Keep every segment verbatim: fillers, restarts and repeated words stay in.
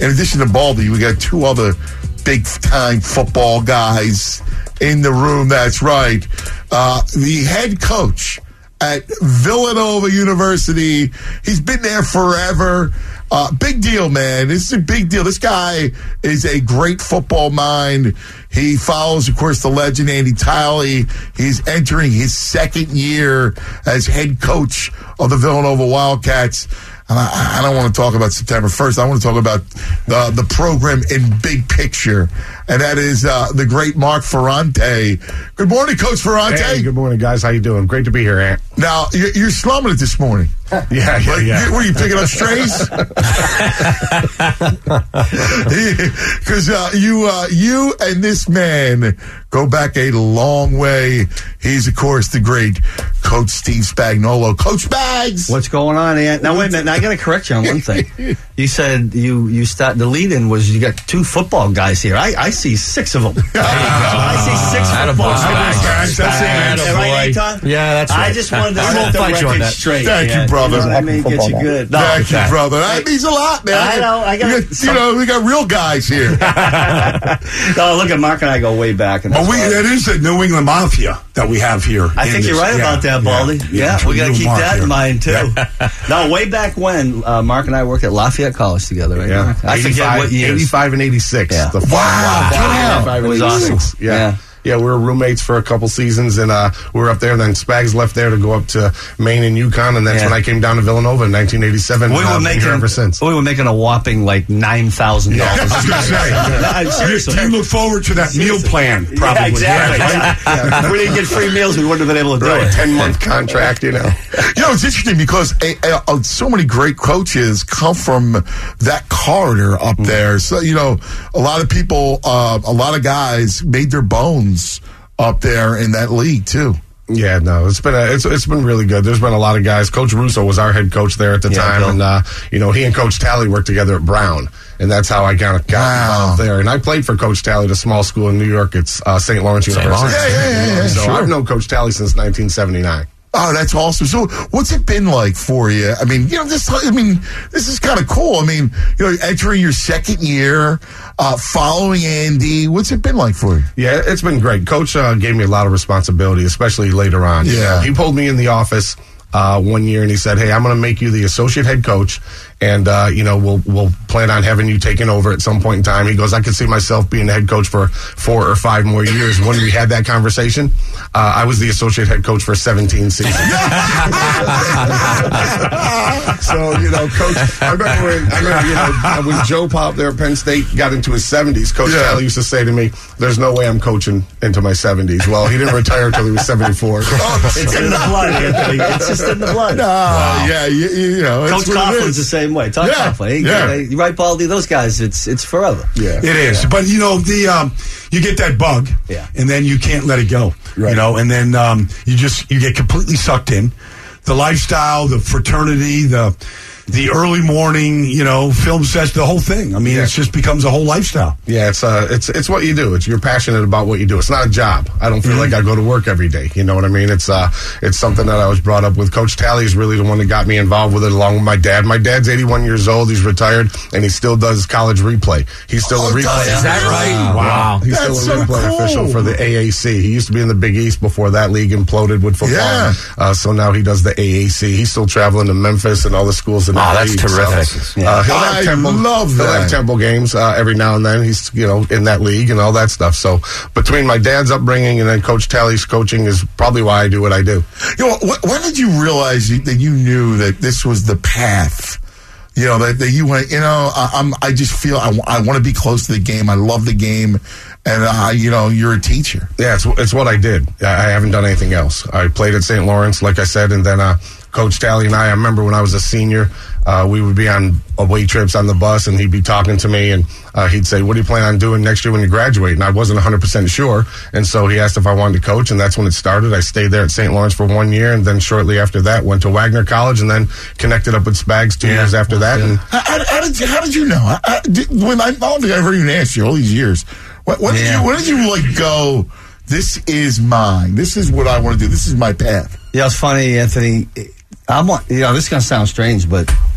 in addition to Baldy, we got two other big-time football guys in the room. That's right. Uh, the head coach at Villanova University. He's been there forever. Uh, big deal, man. This is a big deal. This guy is a great football mind. He follows, of course, the legend Andy Tiley. He's entering his second year as head coach of the Villanova Wildcats. And I, I don't want to talk about September first. I want to talk about the, the program in big picture. And that is uh, the great Mark Ferrante. Good morning, Coach Ferrante. Hey, good morning, guys. How you doing? Great to be here, Ant. Now, you're, you're slumming it this morning. Yeah, yeah, like, yeah. What are you picking up strays? Because uh, you, uh, you and this man go back a long way. He's, of course, the great Coach Steve Spagnuolo. Coach Spags! What's going on, Ant? Now, wait a minute. Now, I got to correct you on one thing. You said you, you start, the lead-in was you got two football guys here. I, I see six of them. I see six football guys. That's it. Right, Anton? Yeah, that's right. I just wanted to I set won't the fight you on record that. straight. Thank you, Ant. brother. You know, I mean, get you good. No, Thank you, brother. That means a lot, man. I know. I got, we got you know, we got real guys here. no, look at Mark and I go way back. And Well, we, that is the New England Mafia that we have here. I think you're right yeah, about that, Baldy. Yeah, yeah we got to keep Mark that here. in mind, too. Yeah. No, way back when, uh, Mark and I worked at Lafayette College together, right? Yeah. Mark? I forget what years. eighty-five and eighty-six. Yeah. The Wow. eighty-five It was and eighty-six. awesome. Yeah. Yeah. Yeah, we were roommates for a couple seasons, and uh, we were up there. And then Spags left there to go up to Maine and Yukon, and that's Yeah. when I came down to Villanova in nineteen eighty-seven. We and, uh, were been making here ever since. we were making a whopping like nine thousand I dollars. was going to say, Seriously. you look forward to that meal plan, probably. Yeah, exactly. right? Yeah. If we didn't get free meals, we wouldn't have been able to do Right, it. ten-month contract, you know. You know, it's interesting because uh, uh, so many great coaches come from that corridor up Mm-hmm. there. So, you know, a lot of people, uh, a lot of guys made their bones up there in that league, too. Yeah, no, it's been a, it's it's been really good. There's been a lot of guys. Coach Russo was our head coach there at the Yeah, time, Bill. and uh, you know he and Coach Talley worked together at Brown, and that's how I kind of got Wow. involved there. And I played for Coach Talley at a small school in New York. It's uh, Saint Lawrence University. Lawrence. Yeah, yeah, yeah, yeah, So sure. I've known Coach Talley since nineteen seventy-nine. Oh, that's awesome. So what's it been like for you? I mean, you know, this, I mean, this is kind of cool. I mean, you know, entering your second year, uh, following Andy. What's it been like for you? Yeah, it's been great. Coach uh, gave me a lot of responsibility, especially later on. Yeah. He pulled me in the office uh, one year and he said, "Hey, I'm going to make you the associate head coach, and uh, you know we'll we'll plan on having you taking over at some point in time." He goes, "I could see myself being the head coach for four or five more years." When we had that conversation, uh, I was the associate head coach for seventeen seasons. So you know, Coach, I remember when I remember you know when Joe Pop there at Penn State got into his seventies. Coach Yeah. Talley used to say to me, "There's no way I'm coaching into my seventies." Well, he didn't retire until he was seventy-four. It's in the blood, Anthony. It's just in the blood. Uh, yeah, you, you know, Coach it's what it Coughlin's the is. same way. Todd Yeah, Coughlin. yeah. You're right, Baldy. Those guys, it's it's forever. Yeah. It is. But, you know, the um, you get that bug, Yeah. and then you can't let it go. Right. You know, and then um, you just you get completely sucked in. The lifestyle, the fraternity, the the early morning, you know, film sets, the whole thing. I mean, Yeah. it just becomes a whole lifestyle. Yeah, it's uh, it's it's what you do. It's you're passionate about what you do. It's not a job. I don't feel like I go to work every day. You know what I mean? It's uh, it's something that I was brought up with. Coach Talley is really the one that got me involved with it, along with my dad. My dad's eighty-one years old. He's retired, and he still does college replay. He's still Oh, a replay. does he? Is that right? Wow. He's That's still a so replay cool. official for the A A C. He used to be in the Big East before that league imploded with football. Yeah. Uh, so now he does the A A C. He's still traveling to Memphis and all the schools in Oh, that that's league. terrific. So, uh, he'll have I Temple, love He'll that. have Temple games uh, every now and then. He's you know in that league and all that stuff. So between my dad's upbringing and then Coach Talley's coaching is probably why I do what I do. You know, wh- when did you realize you, that you knew that this was the path? You know, that, that you went, you know, I, I'm, I just feel I, w- I want to be close to the game. I love the game. And, uh, you know, you're a teacher. Yeah, it's it's what I did. I I haven't done anything else. I played at Saint Lawrence, like I said, and then uh, Coach Talley and I, I remember when I was a senior, uh, we would be on away trips on the bus, and he'd be talking to me, and uh, he'd say, "What do you plan on doing next year when you graduate?" And I wasn't one hundred percent sure, and so he asked if I wanted to coach, and that's when it started. I stayed there at Saint Lawrence for one year, and then shortly after that, went to Wagner College, and then connected up with Spags two Yeah. years after that. And How, how, how did you, how did you know? How, how, did, when I, I don't think I ever even asked you all these years. When, when, did Yeah. you, when did you, like, go, this is mine. This is what I want to do. This is my path. Yeah, it's funny, Anthony. I'm, you know, this is going to sound strange, but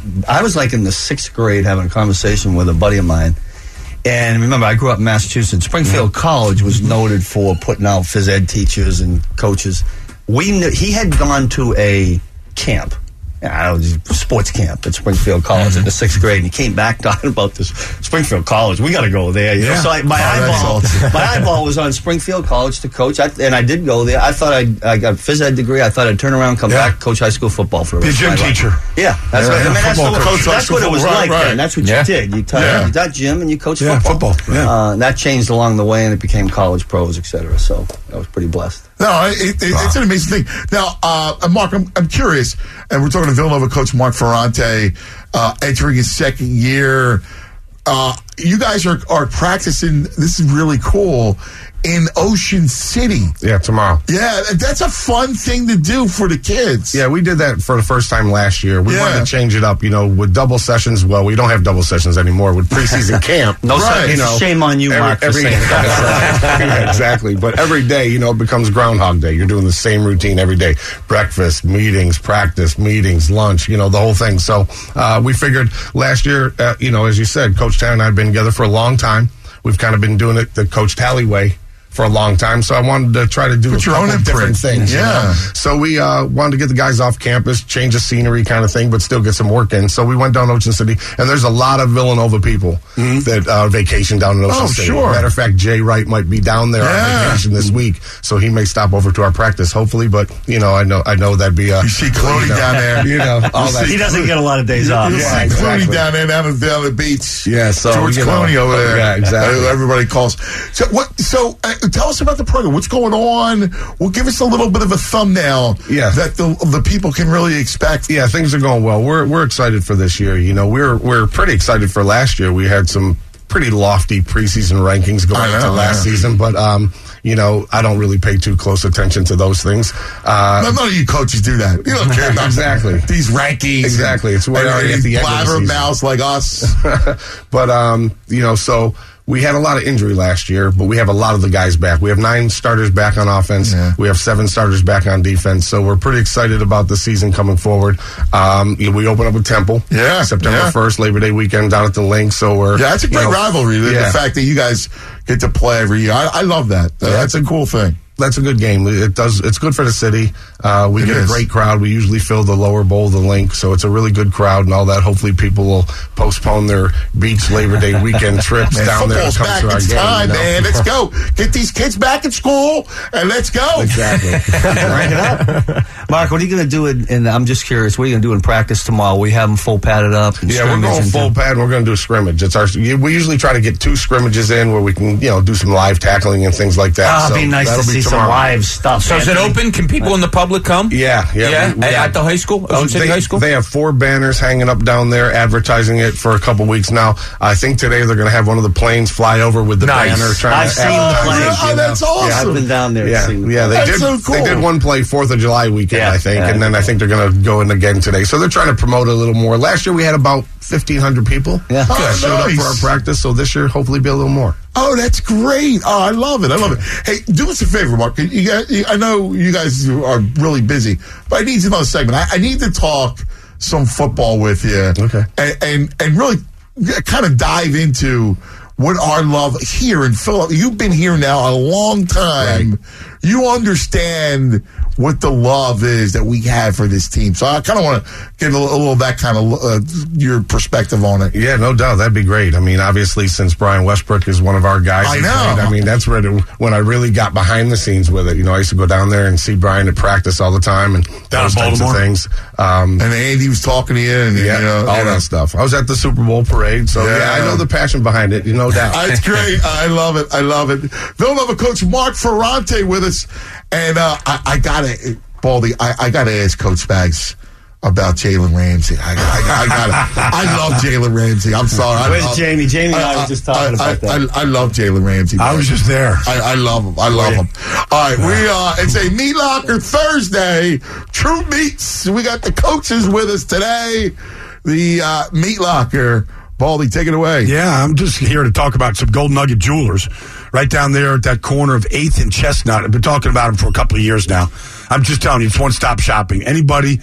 I was like in the sixth grade having a conversation with a buddy of mine. And remember, I grew up in Massachusetts. Springfield mm-hmm. College was noted for putting out phys ed teachers and coaches. We knew, he had gone to a camp. I don't know, sports camp at Springfield College mm-hmm. in the sixth grade, and he came back talking about this Springfield College. We got to go there. You yeah. know? So I, my oh, eyeball, my eyeball was on Springfield College to coach, I, and I did go there. I thought I, I got a phys ed degree. I thought I'd turn around, come yeah. back, coach high school football for a Be a gym teacher. Yeah, that's yeah, what, yeah, I mean, that's what, coach, that's what it was right, like right. then. That's what yeah. you did. You taught, yeah. you taught gym and you coached yeah, football. football. Yeah. Uh, that changed along the way, and it became college pros, et cetera. So I was pretty blessed. No, it, it, wow. it's an amazing thing. Now, uh, Mark, I'm, I'm curious, and we're talking to Villanova coach Mark Ferrante, uh, entering his second year. Uh, you guys are, are practicing, this is really cool, in Ocean City. Yeah, tomorrow. Yeah, that's a fun thing to do for the kids. Yeah, we did that for the first time last year. We yeah. wanted to change it up, you know, with double sessions. Well, we don't have double sessions anymore with preseason camp. No, right. you know, shame on you, every, Mark. Every, for saying that. yeah, exactly. But every day, you know, it becomes Groundhog Day. You're doing the same routine every day. Breakfast, meetings, practice, meetings, lunch, you know, the whole thing. So uh, we figured last year, uh, you know, as you said, Coach Talley and I have been together for a long time. We've kind of been doing it the Coach Talley way for a long time, so I wanted to try to do Put a your couple own of different things. Yeah. You know? So we uh, wanted to get the guys off campus, change the scenery kind of thing, but still get some work in. So we went down to Ocean City, and there's a lot of Villanova people mm-hmm. that uh, vacation down in Ocean oh, City. Sure. Matter of fact, Jay Wright might be down there yeah. on vacation this week, so he may stop over to our practice, hopefully. But you know, I know, I know that'd be. Uh, you see Clooney you know, down there. You know, all that. He doesn't get a lot of days off. You'll yeah, see exactly. Clooney down there down at down the beach. Yeah, so George you know, Clooney over there. Yeah, exactly. Uh, everybody calls. So what? So uh, tell us about the program. What's going on? Well, give us a little bit of a thumbnail yeah. that the the people can really expect. Yeah, things are going well. We're we're excited for this year. You know, we're we're pretty excited for last year. We had some pretty lofty preseason rankings going know, into last yeah. season, but um, you know, I don't really pay too close attention to those things. Uh, no, none of you coaches do that. You don't care about exactly these rankings. Exactly, it's what already at the end of the season. Blabbermouths like us. But um, you know, so. We had a lot of injury last year, but we have a lot of the guys back. We have nine starters back on offense. Yeah. We have seven starters back on defense. So we're pretty excited about the season coming forward. Um, you know, we open up with Temple. Yeah. September yeah. first, Labor Day weekend down at the Link. So we're yeah, that's a great you know, rivalry. The, yeah. the fact that you guys get to play every year, I, I love that. Uh, Yeah. That's a cool thing. That's a good game. It does. It's good for the city. Uh, we It get is. a great crowd. We usually fill the lower bowl of the Link, so it's a really good crowd and all that. Hopefully, people will postpone their beach Labor Day weekend trips Man, down there football's to come back. to our It's game. time, you know? man. Let's go. Get these kids back in school, and let's go. Exactly. Rank it up. Mark, what are you going to do in, in, I'm just curious, what are you going to do in practice tomorrow? We have them full padded up. And Yeah, we're going scrimmage full and- pad. And we're going to do a scrimmage. It's our. We usually try to get two scrimmages in where we can, you know, do some live tackling and things like that. Ah, so it'd be nice to that'll see be some tomorrow. live stuff. So is it Anthony. open? Can people in the public come? Yeah, yeah. Yeah, we- we at, have- at the high school, Ocean Oh, City they, High School. They have four banners hanging up down there advertising it for a couple weeks now. I think today they're going to have one of the planes fly over with the Nice. banner. Trying I've to seen the advertise plane. it, Oh, you know. that's awesome. Yeah, I've been down there. Yeah, and seen the yeah, they That's did. so cool. They did one play Fourth of July weekend, Yeah, I think, yeah. and then I think they're going to go in again today. So they're trying to promote it a little more. Last year we had about fifteen hundred people. Yeah. Oh, that showed up nice. for our practice. So this year, hopefully, be a little more. Oh, that's great. Oh, I love it. I love it. Hey, do us a favor, Mark. You guys, I know you guys are really busy, but I need to know a segment. I, I need to talk some football with you. Okay. And, and, and really kind of dive into what our love here in Philadelphia. You've been here now a long time. Right. You understand what the love is that we have for this team. So I kind of want to get a little, a little of that kind of uh, your perspective on it. Yeah, no doubt. That'd be great. I mean, obviously, since Brian Westbrook is one of our guys, I he know. played, I mean, that's where it, when I really got behind the scenes with it. You know, I used to go down there and see Brian at practice all the time and Down those in types of Baltimore? things. Um, And Andy was talking to you, and yeah, you know, all you know. that stuff. I was at the Super Bowl parade, so yeah, Yeah. I know the passion behind it. You no doubt. It's great. I love it. I love it. Villanova coach Mark Ferrante with us, and uh, I, I gotta, Baldy, I, I gotta ask Coach Spags about Jalen Ramsey. I, I, I gotta. I love Jalen Ramsey. I'm sorry. I Where's love, Jamie? Jamie and I were just talking I, about that. I, I, I love Jalen Ramsey. I was just there. I, I love him. I love him. All right, we uh, it's a Meat Locker Thursday. True Meats. We got the coaches with us today. The uh, Meat Locker. Baldy, take it away. Yeah, I'm just here to talk about some Gold Nugget Jewelers right down there at that corner of eighth and Chestnut. I've been talking about them for a couple of years now. I'm just telling you, it's one-stop shopping. Anybody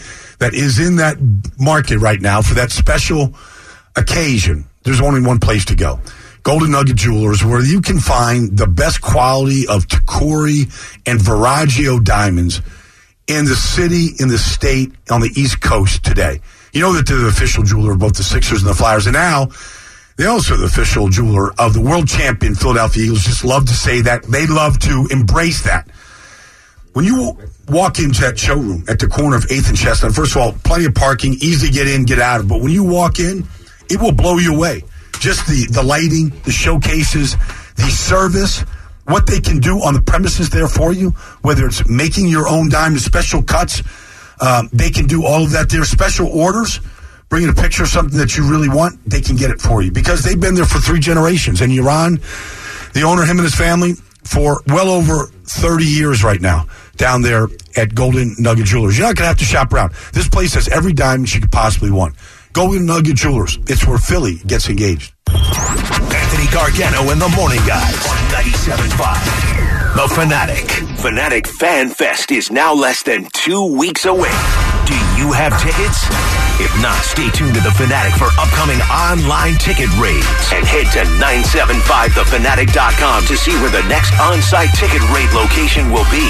that is in that market right now for that special occasion, there's only one place to go. Golden Nugget Jewelers, where you can find the best quality of Tacori and Veragio diamonds in the city, in the state, on the East Coast today. You know that they're the official jeweler of both the Sixers and the Flyers, and now they're also the official jeweler of the world champion Philadelphia Eagles. Just love to say that. They love to embrace that. When you walk into that showroom at the corner of eighth and Chestnut, first of all, plenty of parking, easy to get in, get out of. But when you walk in, it will blow you away. Just the, the lighting, the showcases, the service, what they can do on the premises there for you, whether it's making your own diamond special cuts, um, they can do all of that there. Special orders, bringing a picture of something that you really want, they can get it for you because they've been there for three generations. And Yaron, the owner, him and his family, for well over thirty years right now down there at Golden Nugget Jewelers. You're not going to have to shop around. This place has every diamond you could possibly want. Golden Nugget Jewelers. It's where Philly gets engaged. Anthony Gargano and the Morning Guys on ninety-seven point five. The Fanatic. Fanatic Fan Fest is now less than two weeks away. Do you have tickets? If not, stay tuned to The Fanatic for upcoming online ticket raids. And head to nine seven five the fanatic dot com to see where the next on-site ticket raid location will be.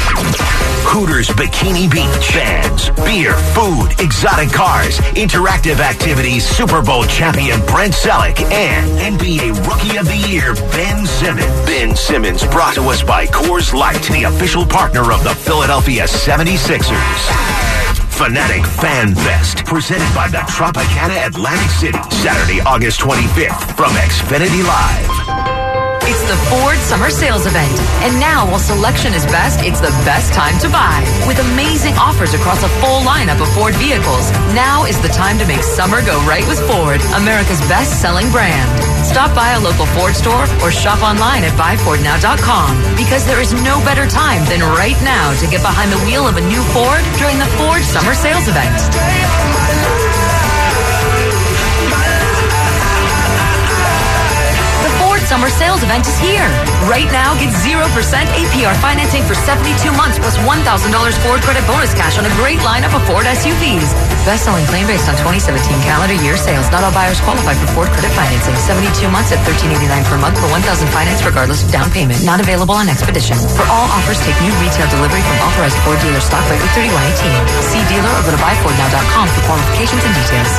Hooters Bikini Beach. Bands, beer, food, exotic cars, interactive activities, Super Bowl champion Brent Selleck, and N B A Rookie of the Year Ben Simmons. Ben Simmons brought to us by Coors Light, the official partner of the Philadelphia seventy-sixers. Fanatic Fan Fest, presented by the Tropicana Atlantic City, Saturday, August twenty-fifth from Xfinity Live. It's the Ford Summer Sales Event. And now, while selection is best, it's the best time to buy. With amazing offers across a full lineup of Ford vehicles, now is the time to make summer go right with Ford, America's best-selling brand. Stop by a local Ford store or shop online at buy ford now dot com because there is no better time than right now to get behind the wheel of a new Ford during the Ford Summer Sales Event. Summer Sales Event is here. Right now, get zero percent A P R financing for seventy-two months plus one thousand dollars Ford credit bonus cash on a great lineup of Ford S U Vs. Best-selling claim based on twenty seventeen calendar year sales. Not all buyers qualify for Ford credit financing. seventy-two months at thirteen eighty-nine per month for one thousand finance regardless of down payment. Not available on Expedition. For all offers, take new retail delivery from authorized Ford dealer stock by eight thirty-one eighteen. See dealer or go to buy ford now dot com for qualifications and details.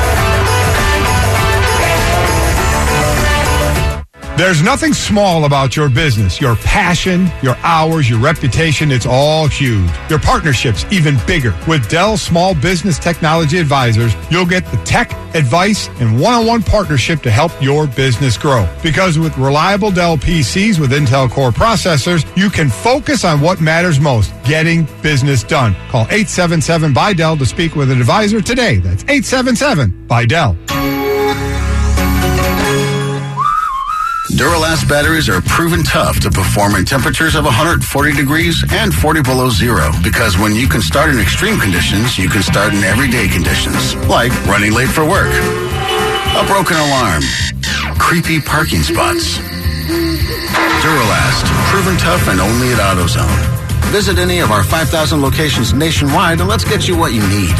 There's nothing small about your business. Your passion, your hours, your reputation, it's all huge. Your partnership's even bigger. With Dell Small Business Technology Advisors, you'll get the tech, advice, and one-on-one partnership to help your business grow. Because with reliable Dell P Cs with Intel Core processors, you can focus on what matters most, getting business done. Call eight seven seven by Dell to speak with an advisor today. That's eight seven seven by Dell. Duralast batteries are proven tough to perform in temperatures of one hundred forty degrees and forty below zero. Because when you can start in extreme conditions, you can start in everyday conditions. Like running late for work, a broken alarm, creepy parking spots. Duralast, proven tough and only at AutoZone. Visit any of our five thousand locations nationwide and let's get you what you need.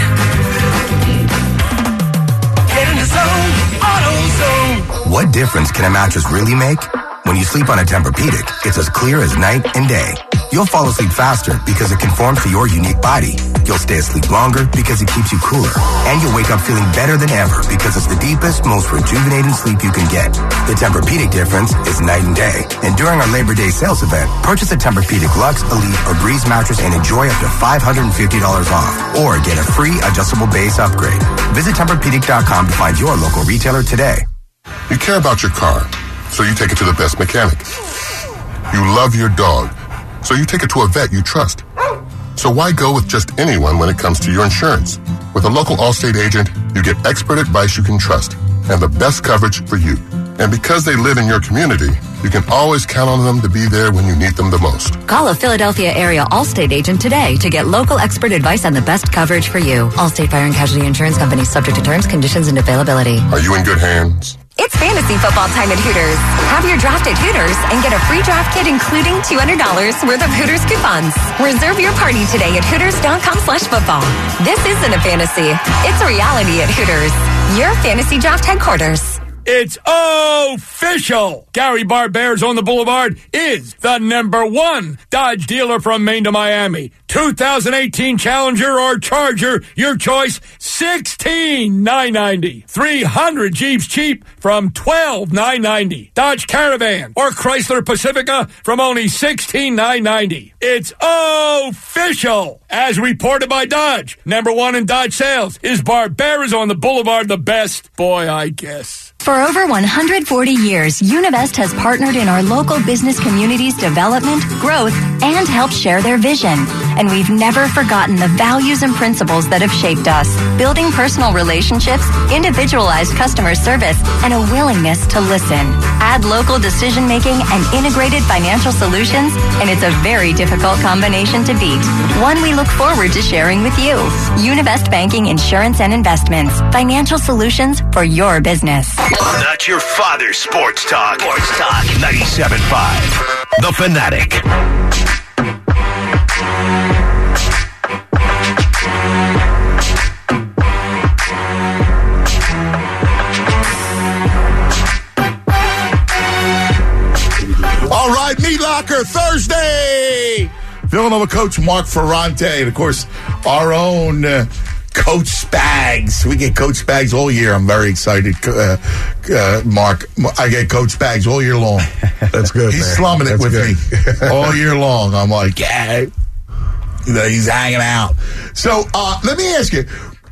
Get in the zone, AutoZone. What difference can a mattress really make? When you sleep on a Tempur-Pedic, it's as clear as night and day. You'll fall asleep faster because it conforms to your unique body. You'll stay asleep longer because it keeps you cooler. And you'll wake up feeling better than ever because it's the deepest, most rejuvenating sleep you can get. The Tempur-Pedic difference is night and day. And during our Labor Day sales event, purchase a Tempur-Pedic Luxe, Elite, or Breeze mattress and enjoy up to five hundred fifty dollars off. Or get a free adjustable base upgrade. Visit Tempur Pedic dot com to find your local retailer today. You care about your car, so you take it to the best mechanic. You love your dog, so you take it to a vet you trust. So why go with just anyone when it comes to your insurance? With a local Allstate agent, you get expert advice you can trust and the best coverage for you. And because they live in your community, you can always count on them to be there when you need them the most. Call a Philadelphia area Allstate agent today to get local expert advice on the best coverage for you. Allstate Fire and Casualty Insurance Company, subject to terms, conditions, and availability. Are you in good hands? It's fantasy football time at Hooters. Have your draft at Hooters and get a free draft kit including two hundred dollars worth of Hooters coupons. Reserve your party today at hooters.com slash football. This isn't a fantasy. It's a reality at Hooters. Your fantasy draft headquarters. It's official. Gary Barber's on the Boulevard is the number one Dodge dealer from Maine to Miami. two thousand eighteen Challenger or Charger, your choice, sixteen thousand nine hundred ninety dollars. three hundred Jeeps cheap from twelve thousand nine hundred ninety dollars. Dodge Caravan or Chrysler Pacifica from only sixteen thousand nine hundred ninety dollars. It's official. As reported by Dodge, number one in Dodge sales is Barbera's on the Boulevard, the best. Boy, I guess. For over one hundred forty years, Univest has partnered in our local business community's development, growth, and helped share their vision. And we've never forgotten the values and principles that have shaped us, building personal relationships, individualized customer service, and a willingness to listen. Add local decision-making and integrated financial solutions, and it's a very difficult combination to beat. One we look forward to sharing with you. Univest Banking, Insurance, and Investments. Financial solutions for your business. Not your father's sports talk. Sports talk. ninety-seven point five. The Fanatic. All right, Meat Locker Thursday. Villanova coach Mark Ferrante, and of course, our own uh, Coach Spags. We get Coach Spags all year. I'm very excited, uh, uh, Mark. I get Coach Spags all year long. That's good. He's man. slumming it That's with good. me all year long. I'm like, yeah, you know, he's hanging out. So uh, let me ask you.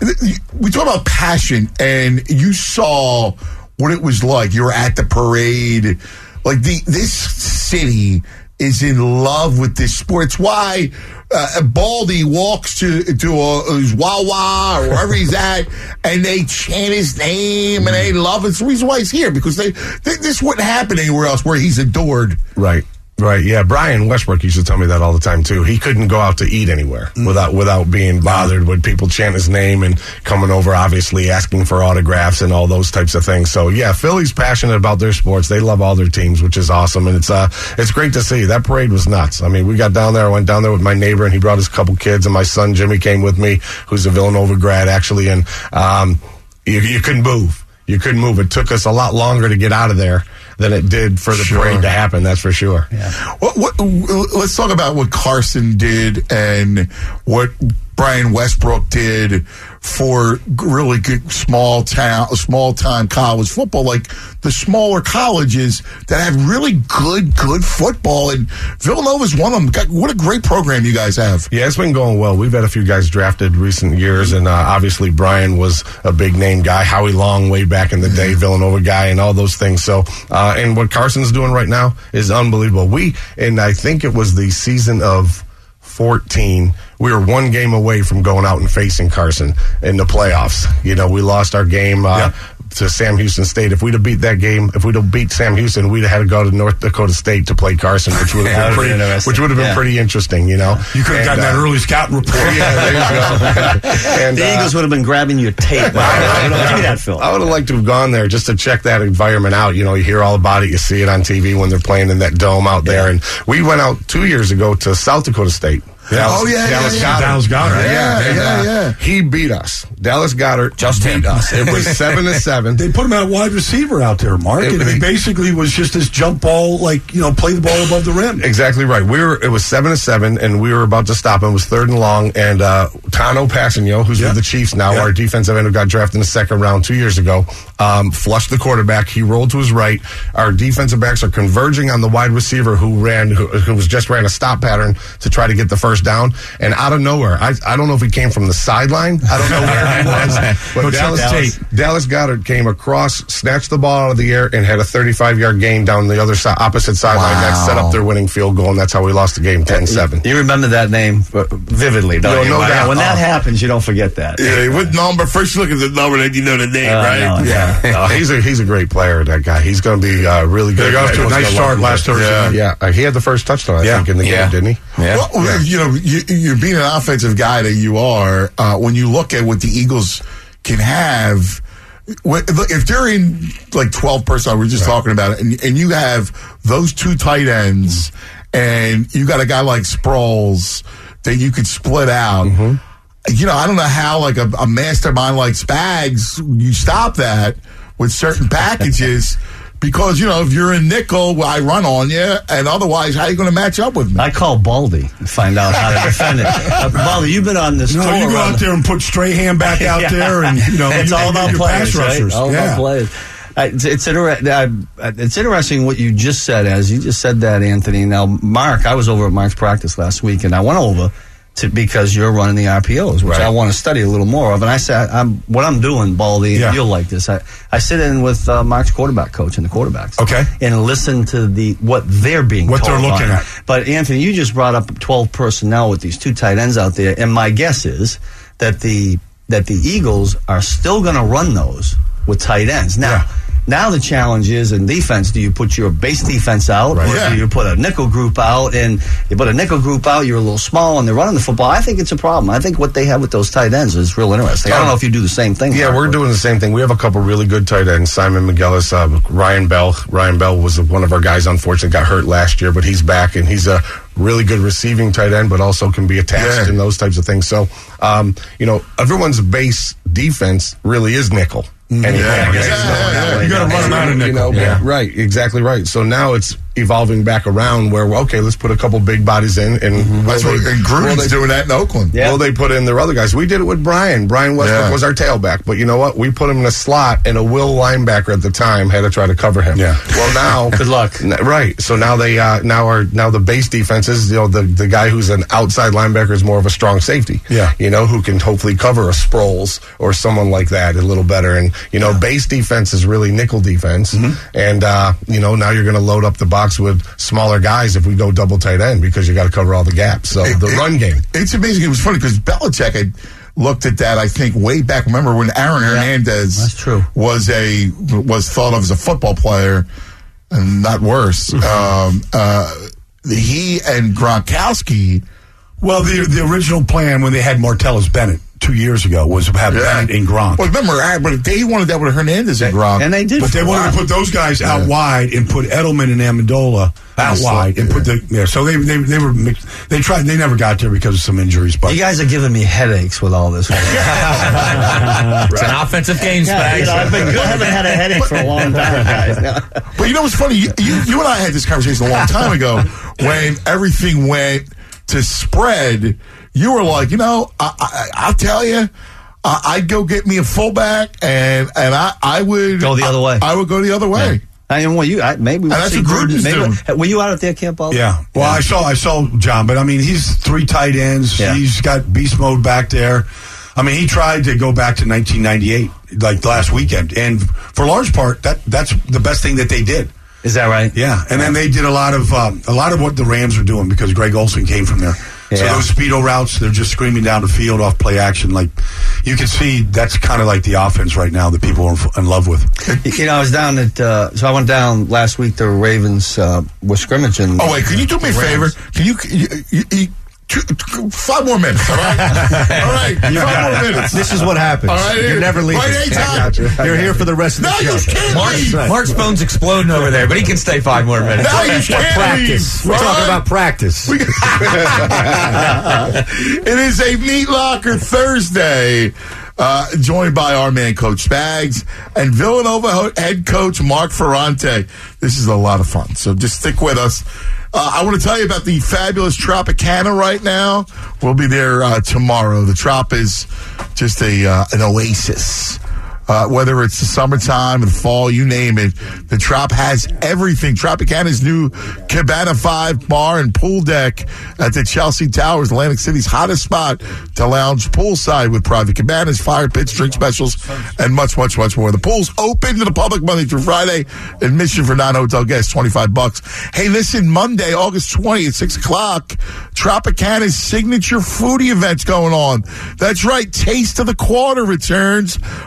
We talk about passion, and you saw what it was like. You were at the parade. Like the this city is in love with this sport. It's why uh, Baldy walks to to a, his Wawa or wherever he's at, and they chant his name and they love it. It's the reason why he's here, because they, they this wouldn't happen anywhere else where he's adored. Right. Right, yeah. Brian Westbrook used to tell me that all the time too. He couldn't go out to eat anywhere mm. without without being bothered with people chant his name and coming over, obviously asking for autographs and all those types of things. So yeah, Philly's passionate about their sports. They love all their teams, which is awesome, and it's uh it's great to see. That parade was nuts. I mean, we got down there. I went down there with my neighbor, and he brought his couple kids, and my son Jimmy came with me, who's a Villanova grad actually, and um, you, you couldn't move. You couldn't move. It took us a lot longer to get out of there than it did for the sure. parade to happen. That's for sure. Yeah. What, what, let's talk about what Carson did and what Brian Westbrook did for really good small town, small time college football, like the smaller colleges that have really good, good football. And Villanova's one of them. What a great program you guys have. Yeah, it's been going well. We've had a few guys drafted recent years, and uh, obviously Brian was a big name guy. Howie Long way back in the day, Villanova guy, and all those things. So, uh, and what Carson's doing right now is unbelievable. We, and I think it was the season of fourteen, we were one game away from going out and facing Carson in the playoffs. You know, we lost our game uh, yep. to Sam Houston State. If we'd have beat that game, if we'd have beat Sam Houston, we'd have had to go to North Dakota State to play Carson, which would have been pretty, which would have been yeah. pretty interesting. You know, you could have gotten uh, that early scouting report. Yeah, there you go. And, the uh, Eagles would have been grabbing your tape. I, Give me that, Phil. I would have liked to have gone there just to check that environment out. You know, you hear all about it, you see it on T V when they're playing in that dome out yeah. there. And we went out two years ago to South Dakota State. Dallas, oh, yeah, Dallas yeah, Goddard. yeah. Dallas Goddard. Yeah, yeah, and, yeah, uh, yeah. He beat us. Dallas Goddard just beat him. us. It was seven to seven. They put him at wide receiver out there, Mark, it, and he basically was just this jump ball, like, you know, play the ball above the rim. Exactly right. We were. It was seven to seven, and we were about to stop him. It was third and long, and uh, Tano Passanio, who's yeah. with the Chiefs now, yeah. our defensive end who got drafted in the second round two years ago, um, flushed the quarterback. He rolled to his right. Our defensive backs are converging on the wide receiver who ran, who, who was just ran a stop pattern to try to get the first down, and out of nowhere, I, I don't know if he came from the sideline. I don't know where he was. But Dallas, Dallas. Dallas Goddard came across, snatched the ball out of the air, and had a thirty-five yard gain down the other side, opposite sideline. Wow. That set up their winning field goal, and that's how we lost the game ten seven. You remember that name vividly, don't no, you? No when doubt. when that oh. happens, you don't forget that. Yeah, what number? First you look at the number, then you know the name, uh, right? No, yeah. no, he's a he's a great player, that guy. He's going to be uh, really good. They got off to a nice start last Thursday. Yeah, yeah. Uh, he had the first touchdown, I yeah. think, in the yeah. game, didn't he? Yeah. Well, yeah. you know, you, you're being an offensive guy that you are. Uh, when you look at what the Eagles can have, if they're in like twelve personnel, we're just right. talking about it, and, and you have those two tight ends, and you got a guy like Sproles that you could split out. Mm-hmm. You know, I don't know how like a, a mastermind like Spags, you stop that with certain packages. Because, you know, if you're in nickel, well, I run on you, and otherwise, how are you going to match up with me? I call Baldy to find out how to defend it. Uh, Baldy, you've been on this no, tour. You go out there and put Strahan back out yeah. there, and, you know, it's you, all about your players, pass rushers. Right? All yeah. about players. Uh, it's, it's, inter- uh, it's interesting what you just said, as you just said that, Anthony. Now, Mark, I was over at Mark's practice last week, and I went over to, because you're running the R P Os, which right. I want to study a little more of. And I said, I'm, what I'm doing, Baldy, yeah. you'll like this. I, I sit in with uh, Mark's quarterback coach and the quarterbacks. Okay. And listen to the what they're being what told. What they're looking on. at. But, Anthony, you just brought up twelve personnel with these two tight ends out there. And my guess is that the that the Eagles are still going to run those with tight ends. Now, yeah. Now the challenge is in defense, do you put your base defense out right. or yeah. do you put a nickel group out? And you put a nickel group out, you're a little small, and they're running the football. I think it's a problem. I think what they have with those tight ends is real interesting. I don't know if you do the same thing. Yeah, Mark, we're doing the same thing. We have a couple really good tight ends. Simon McGillis, uh, Ryan Bell. Ryan Bell was one of our guys, unfortunately, got hurt last year, but he's back, and he's a really good receiving tight end, but also can be attached yeah. and those types of things. So, um, you know, everyone's base defense really is nickel. Mm-hmm. And yeah, yeah, yeah, yeah, yeah. You got to run them out of nickel. You know, yeah. Right, exactly right. So now it's evolving back around where, well, okay, let's put a couple big bodies in. And mm-hmm. That's what and Gruden's doing that in Oakland. Yeah. Well, they put in their other guys. We did it with Brian. Brian Westbrook yeah. was our tailback. But you know what? We put him in a slot, and a Will linebacker at the time had to try to cover him. Yeah. Well, now. Good luck. N- right. So now they uh, now are now the base defenses, you know, the, the guy who's an outside linebacker is more of a strong safety. Yeah. You know, who can hopefully cover a Sproles or someone like that a little better. And, you know, yeah. base defense is really nickel defense. Mm-hmm. And, uh, you know, now you're going to load up the box with small guys if we go double tight end because you got to cover all the gaps. So it, the it, run game. It's amazing. It was funny because Belichick had looked at that, I think, way back. Remember when Aaron yeah, Hernandez that's true. was a was thought of as a football player, and not worse. um, uh, he and Gronkowski. Well, the the original plan when they had Martellus Bennett two years ago was to have yeah. Bennett and Gronk. Well, remember, but they wanted that with Hernandez and Gronk, and they did. But they wanted to put those guys yeah. out wide and put Edelman and Amendola out wide and yeah. put the yeah. So they they they were mixed, they tried. They never got there because of some injuries. But you guys are giving me headaches with all this. It's an offensive game, yeah, you know, I've been good. I haven't had a headache for a long time, guys. But you know what's funny? You, you you and I had this conversation a long time ago when everything went to spread. You were like, you know, I, I, I'll tell you, I, I'd go get me a fullback, and and I, I would go the other way. I, I would go the other way. Yeah. I mean, well, you I, maybe and that's what Gruden's doing. Were you out at their camp all day? Yeah. Well, yeah. I saw I saw John, but I mean, he's three tight ends. Yeah. He's got beast mode back there. I mean, he tried to go back to nineteen ninety-eight, like last weekend, and for a large part, that that's the best thing that they did. Is that right? Yeah, and then they did a lot of um, a lot of what the Rams were doing because Greg Olsen came from there. Yeah. So those speedo routes, they're just screaming down the field off play action. Like you can see, that's kind of like the offense right now that people are in love with. You know, I was down at, uh, so I went down last week. The Ravens uh, were scrimmaging. Oh wait, can you do me a favor? Can you? you, you, you Two, two, five more minutes, all right? All right, five more minutes. This is what happens. All right, you're never leaving. Right, you. You're here for the rest of the no, show. You can't Mark's, leave. Mark's phone's exploding over there, but he can stay five more minutes. No, you can't practice. Leave. We're all talking right? about practice. It is a Meat Locker Thursday. Uh, joined by our man, Coach Spags, and Villanova head coach Mark Ferrante. This is a lot of fun, so just stick with us. Uh, I want to tell you about the fabulous Tropicana right now. We'll be there uh, tomorrow. The Trop is just a uh, an oasis. Uh, whether it's the summertime or the fall, you name it, the Trop has everything. Tropicana's new Cabana five bar and pool deck at the Chelsea Towers, Atlantic City's hottest spot to lounge poolside with private cabanas, fire pits, drink specials, and much, much, much more. The pool's open to the public Monday through Friday. Admission for non-hotel guests, twenty-five bucks. Hey, listen, Monday, August twentieth, six o'clock, Tropicana's signature foodie event's going on. That's right, Taste of the Quarter returns for the